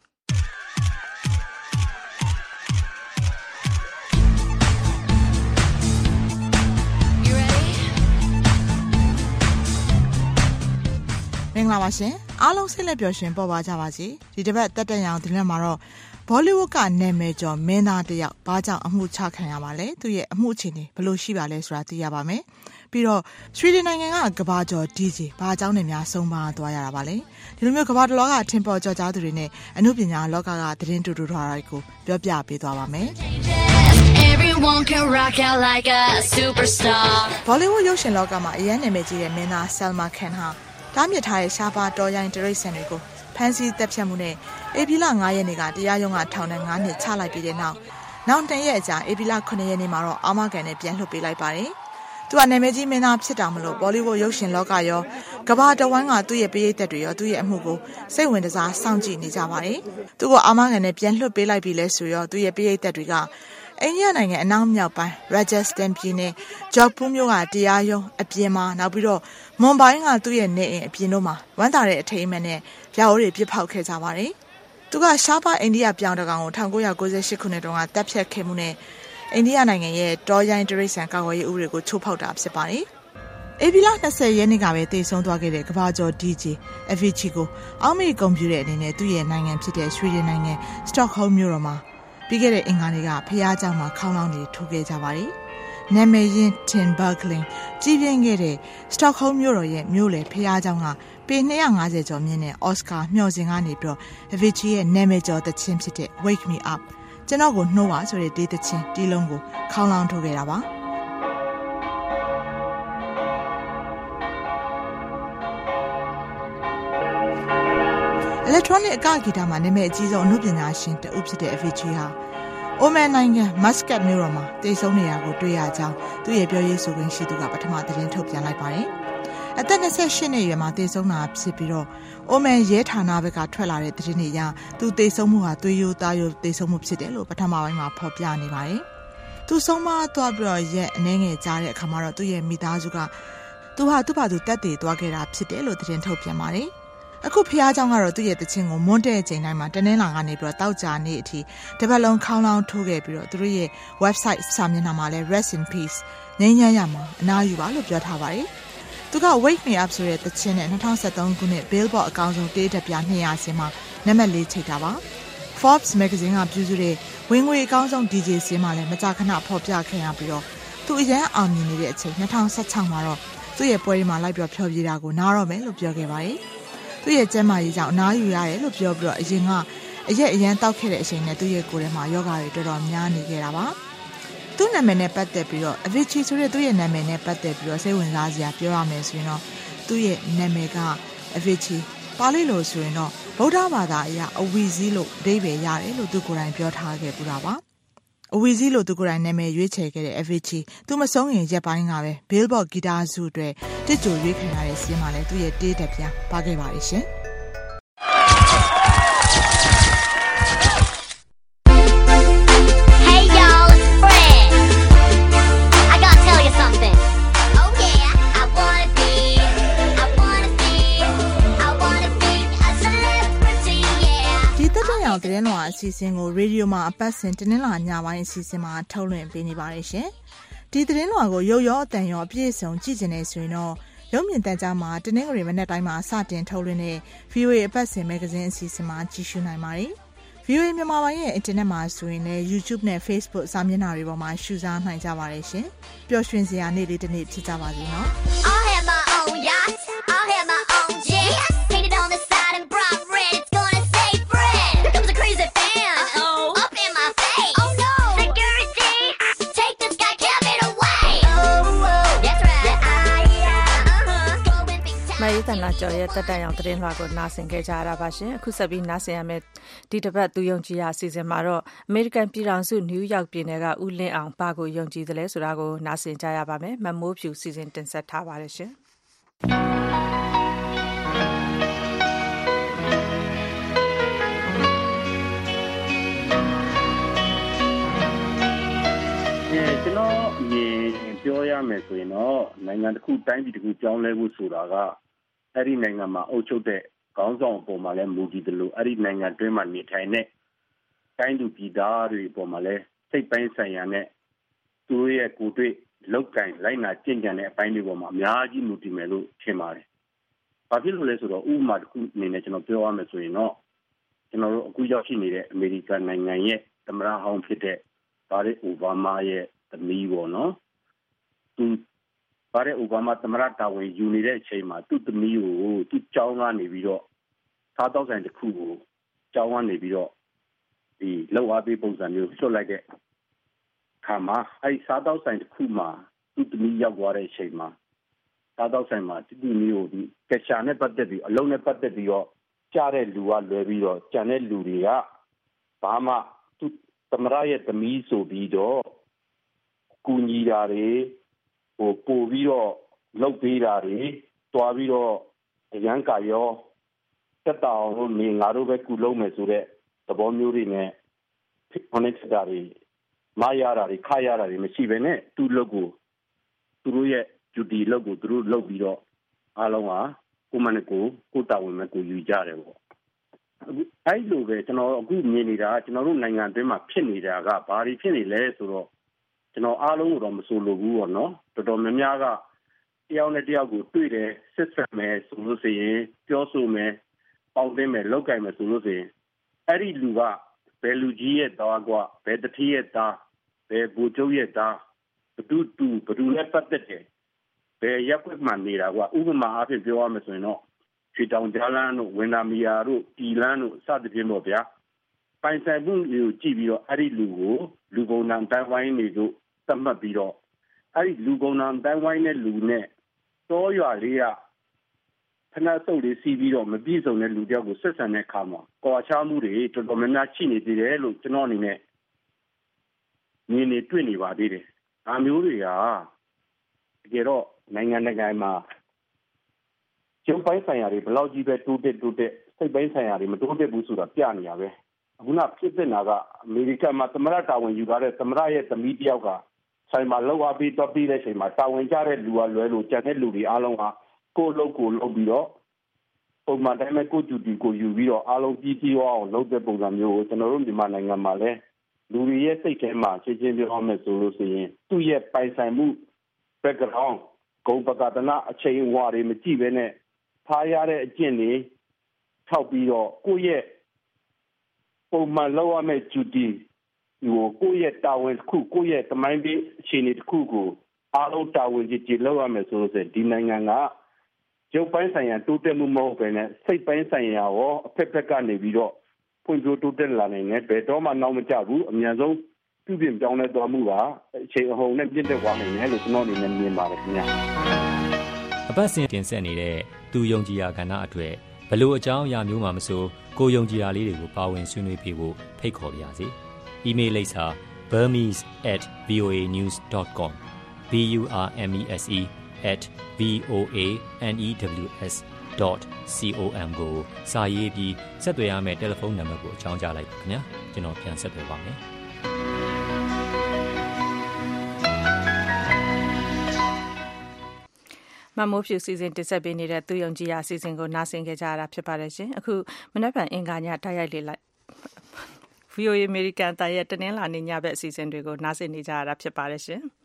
မင်္ဂလာပါရှင်အားလုံးစိတ်လက်ပျော်ရွှင်ပေါ်ပါကြပါစေဒီတစ်ပတ်တက်တန်ရောင်သတင်းမှာတော့ဘောလိဝုဒ်ကနာမည်ကျော်မင်းသားတစ်ယောက်ဘာကြောင့်အမှုချခံရပါလဲသူရဲ့အမှုအခြေအနေဘယ်လိုရှိပါလဲဆိုတာသိရပါမယ်ပြီးတော့ဆွီဒင်နိုင်ငံကကမ္ဘာကျော် ဒီ ဂျေ ဘာကြောင့်နဲ့များဆုံးပါသွားရတာပါလဲဒီလိုမျိုးကမ္ဘာတလောကထင်ပေါ်ကျော်ကြားသူတွေနဲ့အမှုပညာလောကကသတင်းတူတူထွားတာကိုပြောပြပေးသွားပါမယ် Everyone can rock out like a superstar ဘောလိဝုဒ်ရုပ်ရှင်လောကမှာအရန်နာမည်ကြီးတဲ့မင်းသားဆယ်မာခန်ဟာတားမြစ်ထားတဲ့ရှားပါတော်ရိုင်းတရိတ်ဆန်တွေကိုဖန်စီတက်ဖြတ်မှုနဲ့ဧပြီလ၅ရက်နေ့ကတရားရုံးကထောင်နဲ့၅နှစ်ချလိုက်ပြီးတဲ့နောက်နောက်တရက်အကြာဧပြီလခုနှစ်ရက်နေ့မှာတော့အာမခံနဲ့ပြန်လွှတ်ပေးလိုက်ပါတယ်။သူကနာမည်ကြီးမင်းသားဖြစ်တာမလို့ဘောလိဝုဒ်ရုပ်ရှင်လောကရောကမ္ဘာတဝန်းကသူ့ရဲ့ပရိသတ်တွေရောသူ့ရဲ့အမှုကိုစိတ်ဝင်စားစောင့်ကြည့်နေကြပါတယ်။သူကအာမခံနဲ့ပြန်လွှတ်ပေးလိုက်ပြီလဲဆိုရောသူ့ရဲ့ပရိသတ်တွေကအိန္ဒိယနိုင်ငံအနောက်မြောက်ပိုင်း Rajasthan ပြည်နယ်ဂျော့ပူးမြို့ကတရားရုံးအပြင်မှာနောက်ပြီးတော့မွန်ဘိုင်းကသူ့ရဲ့နေအိမ်အပြင်တို့မှာဝမ်းသာတဲ့အထိမ်းအမှတ်နဲ့ပြာအိုးတွေပြစ်ဖောက်ခဲ့ကြပါတယ်။သူကရှားပါအိန္ဒိယပြောင်းတကောင်ကို၁၉၉၈ခုနှစ်တုန်းကတပ်ဖြတ်ခဲ့မှုနဲ့အိန္ဒိယနိုင်ငံရဲ့တော်ရိုင်းတရိတ်ဆန်ကာကွယ်ရေးဥပဒေကိုချိုးဖောက်တာဖြစ်ပါတယ်။ဧပြီလ၂၀ရက်နေ့ကပဲတည်ဆုံသွားခဲ့တဲ့ကမ္ဘာကျော် ဒီ ဂျေ Avicii ကိုအောက်မေ့ဂုဏ်ပြုတဲ့အနေနဲ့သူ့ရဲ့နိုင်ငံဖြစ်တဲ့ဆွီဒင်နိုင်ငံ Stockholm မြို့တော်မှာပြီးခဲ့တဲ့အင်္ဂါနေ့ကဖျားเจ้าမှာခေါင်းလောင်းတွေထိုးခဲ့ကြပါတယ်။နာမည်ရင်း Tim Bergling ကြီးပြင်းခဲ့တဲ့ Stockholm မြို့တော်ရဲ့မြို့လေဖျားเจ้าကပေ၂၅၀ကျော်မြင့်တဲ့ Oscar မျှော်စင်ကနေပြီးတော့ Avicii ရဲ့နာမည်ကျော်သချင်းဖြစ်တဲ့ Wake Me Up ကျွန်တော်ကိုနှိုးပါဆိုတဲ့ဒေသချင်းတီးလုံးကိုခေါင်းလောင်းထိုးခဲ့တာပါ။ electronic အကဂီတမှာနာမည်အကြီးဆုံးအနုပညာရှင်တဦးဖြစ်တဲ့ Avicii ဟာအိုမန်နိုင်ငံ Muscat မြို့တော်မှာတည်ဆုံနေတာကိုတွေ့ရကြောင်းသူ့ရဲ့ပြောရေးဆိုခွင့်ရှိသူကပထမသတင်းထုတ်ပြန်လိုက်ပါတယ်။အသက်၂၈နှစ်အရွယ်မှာတည်ဆုံတာဖြစ်ပြီးတော့အိုမန်ရဲဌာနဘက်ကထွက်လာတဲ့သတင်းတွေအရသူတည်ဆုံမှုဟာသွေးရိုးသားရိုးတည်ဆုံမှုဖြစ်တယ်လို့ပထမပိုင်းမှာဖော်ပြနေပါတယ်။သူဆုံးမသွားပြီးတော့ရက်အနှဲငယ်ကြားတဲ့အခါမှာတော့သူ့ရဲ့မိသားစုကသူဟာသူ့ဘာသူတက်တည်သွားခဲ့တာဖြစ်တယ်လို့သတင်းထုတ်ပြန်ပါတယ်။အခုဖျားเจ้าကတော့သူ့ရဲ့တခြင်းကိုမွန်းတဲ့ချိန်တိုင်းမှာတနင်္လာကနေပြီးတော့တောက်ကြနေ့အထိတပတ်လုံးခေါင်းလောင်းထိုးခဲ့ပြီးတော့သူတို့ရဲ့ website စာမျက်နှာမှာလည်း rest in peace ငြိမ်းချမ်းရမှာအနားယူပါလို့ပြောထားပါတယ်။သူက wake me up ဆိုတဲ့တခြင်းနဲ့၂၀၁၃ခုနှစ် Billboard အကောင်ဆုံးတေးတက်ပြ၂ရာဆင်းမှာနံပါတ်၄ချိတ်တာပါ။ Forbes magazine ကပြုစုတဲ့ဝင်ငွေအကောင်းဆုံး ဒီ ဂျေ ဆင်းမှာလည်းမကြာခဏဖော်ပြခဲ့ရပြီးတော့သူအရန်အောင်မြင်နေတဲ့အချိန်၂၀၁၆မှာတော့သူ့ရဲ့ပွဲတွေမှာလိုက်ပြီးဖျော်ဖြေတာကိုနားတော့မယ်လို့ပြောခဲ့ပါတယ်။သူ့ရဲ့ကျန်းမာရေးကြောင့်အနားယူရတယ်လို့ပြောပြီးတော့အရင်ကအရက်အရန်တောက်ခဲ့တဲ့အချိန်နဲ့သူ့ရဲ့ကိုယ်ထဲမှာယောဂါတွေတော်တော်များနေခဲ့တာပါသူ့နာမည်နဲ့ပတ်သက်ပြီးတော့ Avicii ဆိုတဲ့သူ့ရဲ့နာမည်နဲ့ပတ်သက်ပြီးတော့စိတ်ဝင်စားစရာပြောရမယ်ဆိုရင်တော့သူ့ရဲ့နာမည်က Avicii ပါဠိလိုဆိုရင်တော့ဗုဒ္ဓဘာသာအရအဝီစည်းလို့အဓိပ္ပာယ်ရတယ်လို့သူကိုယ်တိုင်ပြောထားခဲ့ပူတာပါအဝီစည်းလို့သူကိုယ်တိုင်နာမည်ရွေးချယ်ခဲ့တဲ့ Avicii သူမဆုံးရင်ရက်ပိုင်းကပဲ Billboard ဂီတဆုအတွက်တစ်ကြိုရွေးခံရတဲ့စီးမှာလဲသူ့ရဲ့တေးတက်ပြန်ပါခဲ့ပါလိမ့်ရှင်။တက်ရောင်သတင်းလွှာအစီအစဉ်ကိုရေဒီယိုမှာအပတ်စဉ်တင်းနှလာညပိုင်းအစီအစဉ်မှာထုတ်လွှင့်ပေးနေပါတယ်ရှင်။ဒီသတင်းလွှာကိုရုပ်ရောအသံရောအပြည့်အစုံကြည့်နေဆိုရင်တော့ရုပ်မြင်သံကြားမှာတင်းနှငရီမနေ့တိုင်းမှာစတင်ထုတ်လွှင့်တဲ့ ဗီအိုအေ အပတ်စဉ်မဂ္ဂဇင်းအစီအစဉ်မှာကြည့်ရှုနိုင်ပါတယ်။ ဗီအိုအေမြန်မာပိုင်းရဲ့အင်တာနက်မှာဆိုရင်လည်း YouTube နဲ့ Facebook စာမျက်နှာတွေပေါ်မှာရှုစားနိုင်ကြပါတယ်ရှင်။ပျော်ရွှင်စရာနေ့လေးတစ်နေ့ဖြစ်ကြပါစေနော်။ I'll have my own yacht. I'll have my own jet. Painted on the side and bright red. It's gonna say Fred. Here comes a crazy fan. Uh-oh. Up in my face. Oh no. Security. Take this guy Kevin away. Oh, oh. That's right. Yeah, I, uh-huh. Going big time. မယတနာကျော်ရဲ့တက်တန်ရောင်သတင်းလွှာကိုနားဆင်ခဲ့ကြရတာပါရှင်အခုဆက်ပြီးနားဆင်ရမယ့်ဒီတစ်ပတ်သူယုံကြည်ရာအစီအစဉ်မှာတော့အမေရိကန်ပြည်ထောင်စုနယူးယောက်ပြည်နယ်ကဦးလင်းအောင်ဘာကိုယုံကြည်သလဲဆိုတာကိုနားဆင်ကြရပါမယ်မမိုးဖြူစီစဉ်တင်ဆက်ထားပါတယ်ရှင်ကျွန်တော်အရင်ပြောရမယ်ဆိုရင်တော့နိုင်ငံတစ်ခုတိုင်းပြည်တစ်ခုကြောင်းလဲဖို့ဆိုတာကအဲ့ဒီနိုင်ငံမှာအုပ်ချုပ်တဲ့ခေါင်းဆောင်အပေါ်မှာလည်းမူတည်တယ်လို့အဲ့ဒီနိုင်ငံတွင်းမှာနေထိုင်တဲ့တိုင်းသူပြည်သားတွေအပေါ်မှာလည်းစိတ်ပိုင်းဆိုင်ရာနဲ့သူတို့ရဲ့ကိုယ်တွေ့လောက်ကင်လိုက်နာကျင့်ကြံတဲ့အပိုင်းတွေပေါ်မှာအများကြီးမူတည်မယ်လို့ထင်ပါတယ်။ဘာဖြစ်လို့လဲဆိုတော့ဥပမာတစ်ခုအနေနဲ့ကျွန်တော်ပြောရမယ်ဆိုရင်တော့ကျွန်တော်တို့အခုရောက်ရှိနေတဲ့အမေရိကန်နိုင်ငံရဲ့သမ္မတဟောင်းဖြစ်တဲ့ဘာရက်အိုဘားမားရဲ့သမီးပေါ့နော်။သူဘာရက်အိုဘားမားသမ္မတတာဝန်ယူနေတဲ့အချိန်မှာသူ့သမီးကိုသူ့ကျောင်းကနေပြီးတော့စားတောက်ဆိုင်တစ်ခုကိုကျောင်းကနေပြီးတော့ဒီလောက်အားပေးပုံစံမျိုးလွှတ်လိုက်တဲ့ခါမှာအဲဒီစားတောက်ဆိုင်တစ်ခုမှာသူ့သမီးရောက်သွားတဲ့အချိန်မှာစားတောက်ဆိုင်မှာသူ့သမီးကိုဒီကက်ရှာနဲ့ပတ်သက်ပြီးအလုံးနဲ့ပတ်သက်ပြီးတော့ကြားတဲ့လူကလွယ်ပြီးတော့ကြံတဲ့လူတွေကဘာမှသူ့သမရရဲ့သမီးဆိုပြီးတော့ကူညီတာတွေဟိုပို့ပြီးတော့လုပ်ပေးတာတွေတွားပြီးတော့ရန်ကာရောတက်တောင်လို့နေငါတို့ပဲကူလုံးမယ်ဆိုတဲ့သဘောမျိုးတွေနဲ့ခொနက်တာတွေမရတာတွေခါရတာတွေမရှိဘဲနဲ့သူ့လုပ်ကိုသူတို့ရဲ့ duty လုပ်ကိုသူတို့လုပ်ပြီးတော့အားလုံးကကိုမနဲ့ကိုကိုတာဝန်နဲ့ကိုယူကြတယ်ပေါ့အဲ့လိုပဲကျွန်တော်အခုမြင်နေတာကျွန်တော်တို့နိုင်ငံအတွင်းမှာဖြစ်နေတာကဘာတွေဖြစ်နေလဲဆိုတော့ကျွန်တော်အားလုံးကိုတော့မဆိုလိုဘူးပေါ့နော်တော်တော်များများကတယောက်နဲ့တယောက်ကိုတွေ့တယ်စစ်ဆက်မယ်ဆိုလို့ဆိုရင်ပြောဆိုမယ်ပေါင်းသိမယ်လောက်ကင်မယ်ဆိုလို့ဆိုရင်အဲ့ဒီလူကဘယ်လူကြီးရဲ့သားကွာဘယ်တတိရဲ့သားဘယ်ဘူကျုပ်ရဲ့သားဘဒုတူဘဒုနဲ့ပတ်သက်တယ်ဘယ်ရက်ွက်မှနေတာကွာဥပမာအားဖြင့်ပြောရမယ်ဆိုရင်တော့ချီတောင်ကြားလန်းတို့ဝင်နာမီယာတို့တီလန်းတို့စသဖြင့်ပေါ့ဗျာပိုင်ဆိုင်မှုကိုကြည့်ပြီးတော့အဲ့ဒီလူကိုလူကုန်နံတန်းဝိုင်းနေတို့သတ်မှတ်ပြီးတော့အဲ့ဒီလူကုန်နံတန်းဝိုင်းတဲ့လူနဲ့တောရွာလေးကခဏစုပ်လေးစီးပြီးတော့မပြည့်စုံတဲ့လူတယောက်ကိုဆက်ဆံတဲ့အခါမှာကွာခြားမှုတွေတော်တော်များများရှိနေသေးတယ်လို့ကျွန်တော်အနေနဲ့မြင်နေတွေ့နေပါသေးတယ်။ဒါမျိုးတွေကတကယ်တော့နိုင်ငံတကာမှာကျုပ်ပိုင်းဆိုင်ရာတွေဘယ်လောက်ကြီးပဲတိုးတက်တိုးတက်စိတ်ပိုင်းဆိုင်ရာတွေမတိုးတက်ဘူးဆိုတာပြနေရပဲ။အခုနဖြစ်တဲ့နာကအမေရိကန်မှာသမ္မတတာဝန်ယူထားတဲ့သမ္မတရဲ့သမီးတယောက်ကဆိုင်မှာလောက်အားပြီးတော့ပြီးတဲ့အချိန်မှာတာဝန်ကျတဲ့လူကလွဲလို့ကျန်တဲ့လူတွေအားလုံးကကိုလုပ်ကိုလုပ်ပြီးတော့ပုံမှန်တိုင်းပဲကိုတူတူကိုယူပြီးတော့အားလုံးပြီးပြီးအောင်လုပ်တဲ့ပုံစံမျိုးကိုကျွန်တော်တို့မြန်မာနိုင်ငံမှာလည်းလူတွေရဲ့စိတ်ထဲမှာရှင်းရှင်းပြောမယ်ဆိုလို့ဆိုရင်သူ့ရဲ့ပိုင်ဆိုင်မှု background ဂုဏ်ပကတနာအချိန်အဝါတွေမကြည့်ဘဲနဲ့ထားရတဲ့အကျင့်တွေထောက်ပြီးတော့ကိုယ့်ရဲ့ပုံမှန်လုပ်ရမယ့် duty ဟိုကိုယ့်ရဲ့တာဝန်တစ်ခုကိုယ့်ရဲ့သမိုင်းပေးအခြေအနေတစ်ခုကိုအားလုံးတာဝန်ကြီးကြီးလုပ်ရမယ်ဆိုလို့ဆိုဒီနိုင်ငံကရုပ်ပိုင်းဆိုင်ရာတိုးတက်မှုမဟုတ်ဘဲနဲ့စိတ်ပိုင်းဆိုင်ရာရောအဖက်ဖက်ကနေပြီးတော့ဖွံ့ဖြိုးတိုးတက်လာနိုင်တယ်ဘယ်တော့မှနောက်မကျဘူးအများဆုံးပြုပြင်ပြောင်းလဲသွားမှုကအချိန်အဟုန်နဲ့ပြည့်တက်သွားနိုင်တယ်လို့ကျွန်တော်အနေနဲ့မြင်ပါတယ်ခင်ဗျာအပတ်စဉ်တင်ဆက်နေတဲ့သူယုံကြည်ရာကဏ္ဍအတွေ့ဘလို့အကြောင်းအရာမျိုးမှမဆိုကိုယုံကြည်ရာလေးတွေကိုပါဝင်ဆွေးနွေးပြဖို့ဖိတ်ခေါ်ပါရစေ။ email လိပ်စာ burmese at voa news dot com b u r m e s e at v o a n e w s dot com ကိုစာရေးပြီးဆက်သွယ်ရမယ့်တယ်လီဖုန်းနံပါတ်ကိုအကြောင်းကြားလိုက်ပါခင်ဗျာကျွန်တော်ပြန်ဆက်သွယ်ပါမယ်မမိုးဖြူစီစဉ်တင်ဆက်ပေးနေတဲ့သူယုံကြည်ရာစီစဉ်ကိုနားဆင်ကြကြရတာဖြစ်ပါတယ်ရှင်အခုမနက်ဖြန်အင်္ဂါညတိုက်ရိုက်လေဗီအိုအေ American တန်ရဲ့တနင်္လာနေ့ညဘက်အစီအစဉ်တွေကိုနားဆင်နေကြရတာဖြစ်ပါတယ်ရှင်။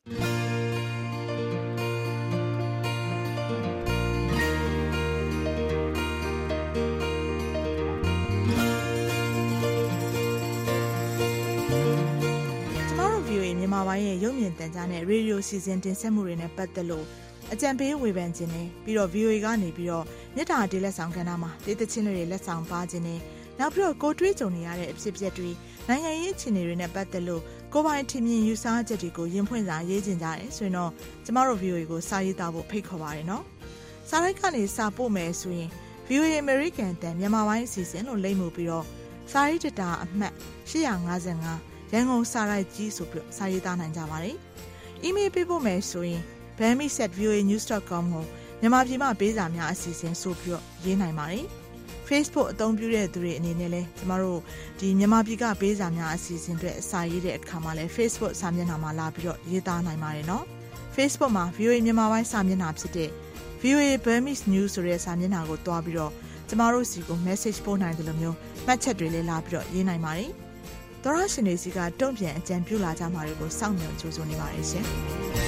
မြန်မာပိုင်းရဲ့ရုပ်မြင်သံကြားနဲ့ရေဒီယိုစီစဉ်တင်ဆက်မှုတွေနဲ့ပတ်သက်လို့အကြံပေးဝေဖန်ခြင်းနဲ့ပြီးတော့ ဗီအိုအေ ကနေပြီးတော့မြစ်တာတေးလက်ဆောင်ကဏ္ဍမှာတေးသချင်းတွေလက်ဆောင်ပါခြင်းနဲ့နောက်ပြီးတော့ကိုတွေးကြုံနေရတဲ့အဖြစ်အပျက်တွေနိုင်ငံရေးအခြေအနေတွေနဲ့ပတ်သက်လို့ကိုပိုင်ထင်မြင်ယူဆချက်တွေကိုရင်ဖွင့်စာရေးခြင်းကြတယ်ဆိုရင်တော့ကျမတို့ ဗီအိုအေ ကိုစာရေးသားဖို့ဖိတ်ခေါ်ပါရနော်။စာရိုက်ကနေစာပို့မယ်ဆိုရင် ဗီအိုအေ American တန်မြန်မာပိုင်းအစီအစဉ်လို့လိမ့်မှုပြီးတော့စာရေးတတာအမှတ်၈၅၅ရန်ကုန်စာရိုက်ကြီးဆိုပြီးစာရေးသားနိုင်ကြပါတယ်။ email ပေးဖို့မယ်ဆိုရင် bami at v o a news dot com ကိုမြန်မာပြည်မှာပေးစာများအစီအစဉ်ဆိုပြီးရေးနိုင်ပါတယ်။ Facebook အသုံးပြုတဲ့သူတွေအနေနဲ့လည်းကျမတို့ဒီမြန်မာပြည်ကပေးစာများအစီအစဉ်တွေအစာရေးတဲ့အခါမှာလည်း Facebook စာမျက်နှာမှာလာပြီးတော့ရေးသားနိုင်ပါတယ်နော်။ Facebook မှာ ဗီအိုအေ မြန်မာပိုင်းစာမျက်နှာဖြစ်တဲ့ ဗီအိုအေ Burmese News ဆိုတဲ့စာမျက်နှာကိုတွားပြီးတော့ကျမတို့စီကို message ပို့နိုင်တယ်လို့မျိုးမှတ်ချက်တွေလည်းလာပြီးတော့ရေးနိုင်ပါတယ်။သောရရှင်တွေစီကတုံ့ပြန်အကြံပြုလာကြမှာတွေကိုစောင့်မျှော်ကြိုးစိုးနေပါတယ်ရှင်။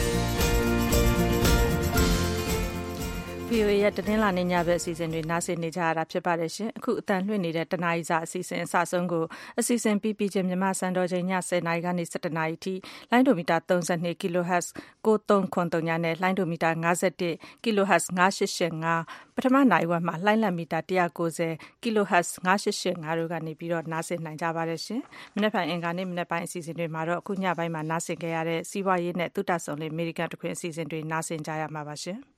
ဗီအိုအေ ရဲ့တနင်္လာနေ့ညဘက်အစီအစဉ်တွေနားဆင်နေကြရတာဖြစ်ပါတယ်ရှင်။အခုအတန်လွှင့်နေတဲ့တနားရီစာအစီအစဉ်အစဆုံးကိုအစီအစဉ်ပြီးပြီးချင်းမြန်မာစံတော်ချိန်ညဆယ်နာရီကနေဆယ်တစ်နာရီထိလိုင်းဒိုမီတာသုံး၂ kHz ကိုသုံးခွန်သုံးနဲ့လိုင်းဒိုမီတာ၅၁ kHz ၅၈၈၅ပထမနိုင်ဝက်မှာလိုင်းလံမီတာ၁၉၀ kHz ၅၈၈၅တို့ကနေပြီးတော့နားဆင်နိုင်ကြပါတယ်ရှင်။မနေ့ပိုင်းအင်္ဂါနေ့မနေ့ပိုင်းအစီအစဉ်တွေမှာတော့အခုညပိုင်းမှာနားဆင်ခဲ့ရတဲ့စီးပွားရေးနဲ့သုတဆုံလေးအမေရိကန်တခွင်အစီအစဉ်တွေနားဆင်ကြရမှာပါရှင်။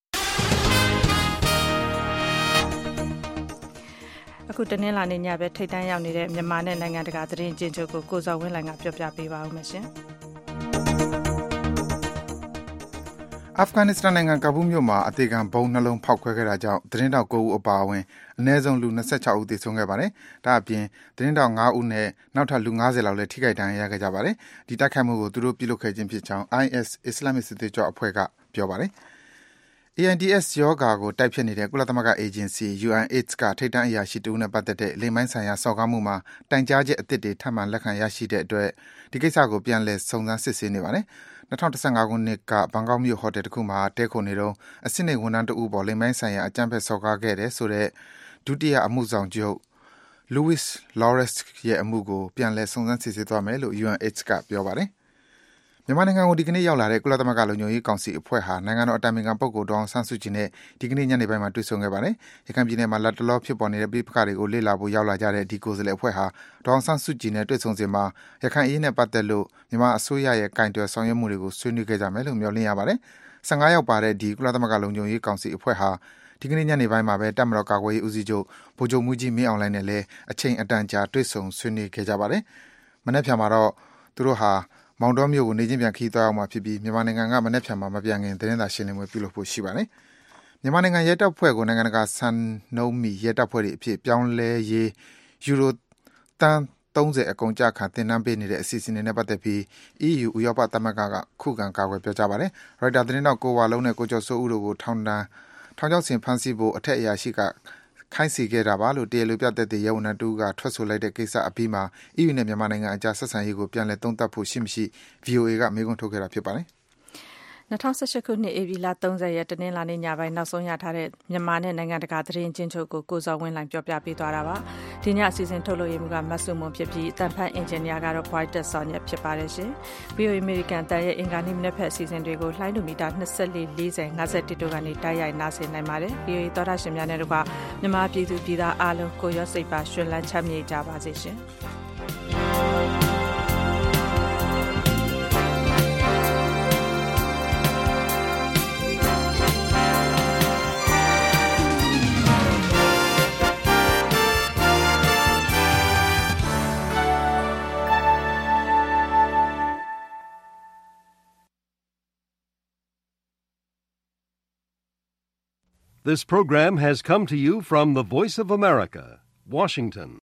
အခုတနင်္လာနေ့ညပဲထိတ်တန့်ရောက်နေတဲ့မြန်မာနဲ့နိုင်ငံတကာသတင်းကျဉ်းချုပ်ကိုကိုဇော်ဝင်းလှိုင်ကပြောပြပေးပါဦးမယ်ရှင်အာဖဂန်နစ္စတန်နိုင်ငံကာဘူးမြို့မှာအသေးခံဘုံနှလုံးဖောက်ခွဲခဲ့တာကြောင့်သတင်းတောက်၉ဦးအပါအဝင်အနည်းဆုံးလူ၂၆ဦးသေဆုံးခဲ့ပါတယ်။ဒါအပြင်သတင်းတောက်၅ဦးနဲ့နောက်ထပ်လူ၅၀လောက်လည်းထိခိုက်ဒဏ်ရာရခဲ့ကြပါတယ်။ဒီတိုက်ခိုက်မှုကိုသူတို့ပြုလုပ်ခဲ့ခြင်းဖြစ်ကြောင်း အိုင်အက်စ် အစ္စလာမစ်စစ်သွေးကြွအဖွဲ့ကပြောပါတယ်။ AIDS ရောဂါကိုတိုက်ဖျက်နေတဲ့ကုလသမဂ္ဂအေဂျင်စီ ယူ အန် AIDS ကထိပ်တန်းအရာရှိတဦးနဲ့ပတ်သက်တဲ့လိင်ပိုင်းဆိုင်ရာစော်ကားမှုမှာတိုင်ကြားချက်အသစ်တွေထပ်မံလက်ခံရရှိတဲ့အတွက်ဒီကိစ္စကိုပြန်လည်စုံစမ်းစစ်ဆေးနေပါတယ်။၂၀၁၅ခုနှစ်ကဘန်ကောက်မြို့ဟိုတယ်တစ်ခုမှာတည်းခိုနေတော့အဆင့်နေဝန်ထမ်းတဦးပေါ်လိင်ပိုင်းဆိုင်ရာအကြမ်းဖက်စော်ကားခဲ့တယ်ဆိုတဲ့ဒုတိယအမှုဆောင်ချုပ် Louis Lawrence ရဲ့အမှုကိုပြန်လည်စုံစမ်းစစ်ဆေးသွားမယ်လို့ ယူ အန် AIDS ကပြောပါတယ်။မြန်မာနိုင်ငံကိုဒီကနေ့ရောက်လာတဲ့ကုလသမဂ္ဂလုံခြုံရေးကောင်စီအဖွဲ့ဟာနိုင်ငံတော်အတိုင်ပင်ခံပုဂ္ဂိုလ်ဒေါ်အောင်ဆန်းစုကြည်နဲ့ဒီကနေ့ညနေပိုင်းမှာတွေ့ဆုံခဲ့ပါတယ်။ရခိုင်ပြည်နယ်မှာလက်တလောဖြစ်ပေါ်နေတဲ့ပြည်ပခါတွေကိုလေ့လာဖို့ရောက်လာကြတဲ့ဒီကိုယ်စားလှယ်အဖွဲ့ဟာဒေါ်အောင်ဆန်းစုကြည်နဲ့တွေ့ဆုံစဉ်မှာရခိုင်အရေးနဲ့ပတ်သက်လို့မြန်မာအစိုးရရဲ့ကင်တွယ်ဆောင်ရွက်မှုတွေကိုဆွေးနွေးခဲ့ကြမယ်လို့မျှော်လင့်ရပါတယ်။၁၅ယောက်ပါတဲ့ဒီကုလသမဂ္ဂလုံခြုံရေးကောင်စီအဖွဲ့ဟာဒီကနေ့ညနေပိုင်းမှာပဲတပ်မတော်ကာကွယ်ရေးဦးစီးချုပ်ဗိုလ်ချုပ်မှူးကြီးမင်းအောင်လှိုင်နဲ့လည်းအချိန်အတန်ကြာတွေ့ဆုံဆွေးနွေးခဲ့ကြပါတယ်။မနေ့ဖြန်မှာတော့သူတို့ဟာမောင်တော်မြို့ကိုနေချင်းပြန်ခီးသွားအောင်မှာဖြစ်ပြီးမြန်မာနိုင်ငံကမနေ့ဖြန်မှာမပြန်ခင်သတင်းစာရှင်းလင်းပွဲပြုလုပ်ဖို့ရှိပါတယ်။မြန်မာနိုင်ငံရဲတပ်ဖွဲ့ကိုနိုင်ငံတကာစံနှုန်းမီရဲတပ်ဖွဲ့တွေအဖြစ်ပြောင်းလဲရေးယူရိုတန်သုံးဆယ်အကုန်ကြခံတင်နန်းပေးနေတဲ့အစီအစဉ်တွေနဲ့ပတ်သက်ပြီး အီးယူ ဥရောပသမဂ္ဂကခုခံကာကွယ်ပြောကြားပါတယ်။ ရိုက်တာသတင်းတောက်ကိုဝါလုံးနဲ့ကိုကျော်စိုးဦးတို့ကိုထောင်ဒဏ်ထောင်ချောက်ဆင်ဖမ်းဆီးဖို့အထက်အရာရှိကခိုင်းစေခဲ့တာပါလို့တရားလိုပြသက်သေရဲဝန်ထမ်းတူကထွက်ဆိုလိုက်တဲ့ကိစ္စအပြီးမှာ အီးယူနဲ့မြန်မာနိုင်ငံအကြားဆက်ဆံရေးကိုပြန်လည်သုံးသပ်ဖို့ရှိမရှိ ဗီအိုအေ ကမေးခွန်းထုတ်ခဲ့တာဖြစ်ပါတယ်။၂၀၁၈ခုနှစ်ဧပြီလ၃၀ရက်တနင်္လာနေ့ညပိုင်းနောက်ဆုံးရထားတဲ့မြန်မာနဲ့နိုင်ငံတကာသတင်းကျဉ်းချုပ်ကိုကိုဇော်ဝင်းလှိုင်ပြောပြပေးသွားတာပါ။ဒီညအစီအစဉ်ထုတ်လို့ရမှုကမတ်စုံမွန်ဖြစ်ပြီးအတန်ဖတ်အင်ဂျင်နီယာကတော့ White ဆောင်းရက်ဖြစ်ပါတယ်ရှင်။ ဗီအိုအေ American တန်ရဲ့အင်္ဂါနေ့မနေ့ဖက်အစီအစဉ်တွေကိုလှိုင်းဒိုမီတာ၂၄ ၄၀ ၅၁တို့ကနေတိုက်ရိုက်နားဆင်နိုင်ပါတယ်။ ဗီအိုအေသောတာရှင်များနဲ့တို့ကမြန်မာပြည်သူပြည်သားအားလုံးကိုရောစိတ်ပါရှင်လန်းချမ်းမြေ့ကြပါစေရှင်။ This program has come to you from the Voice of America, Washington.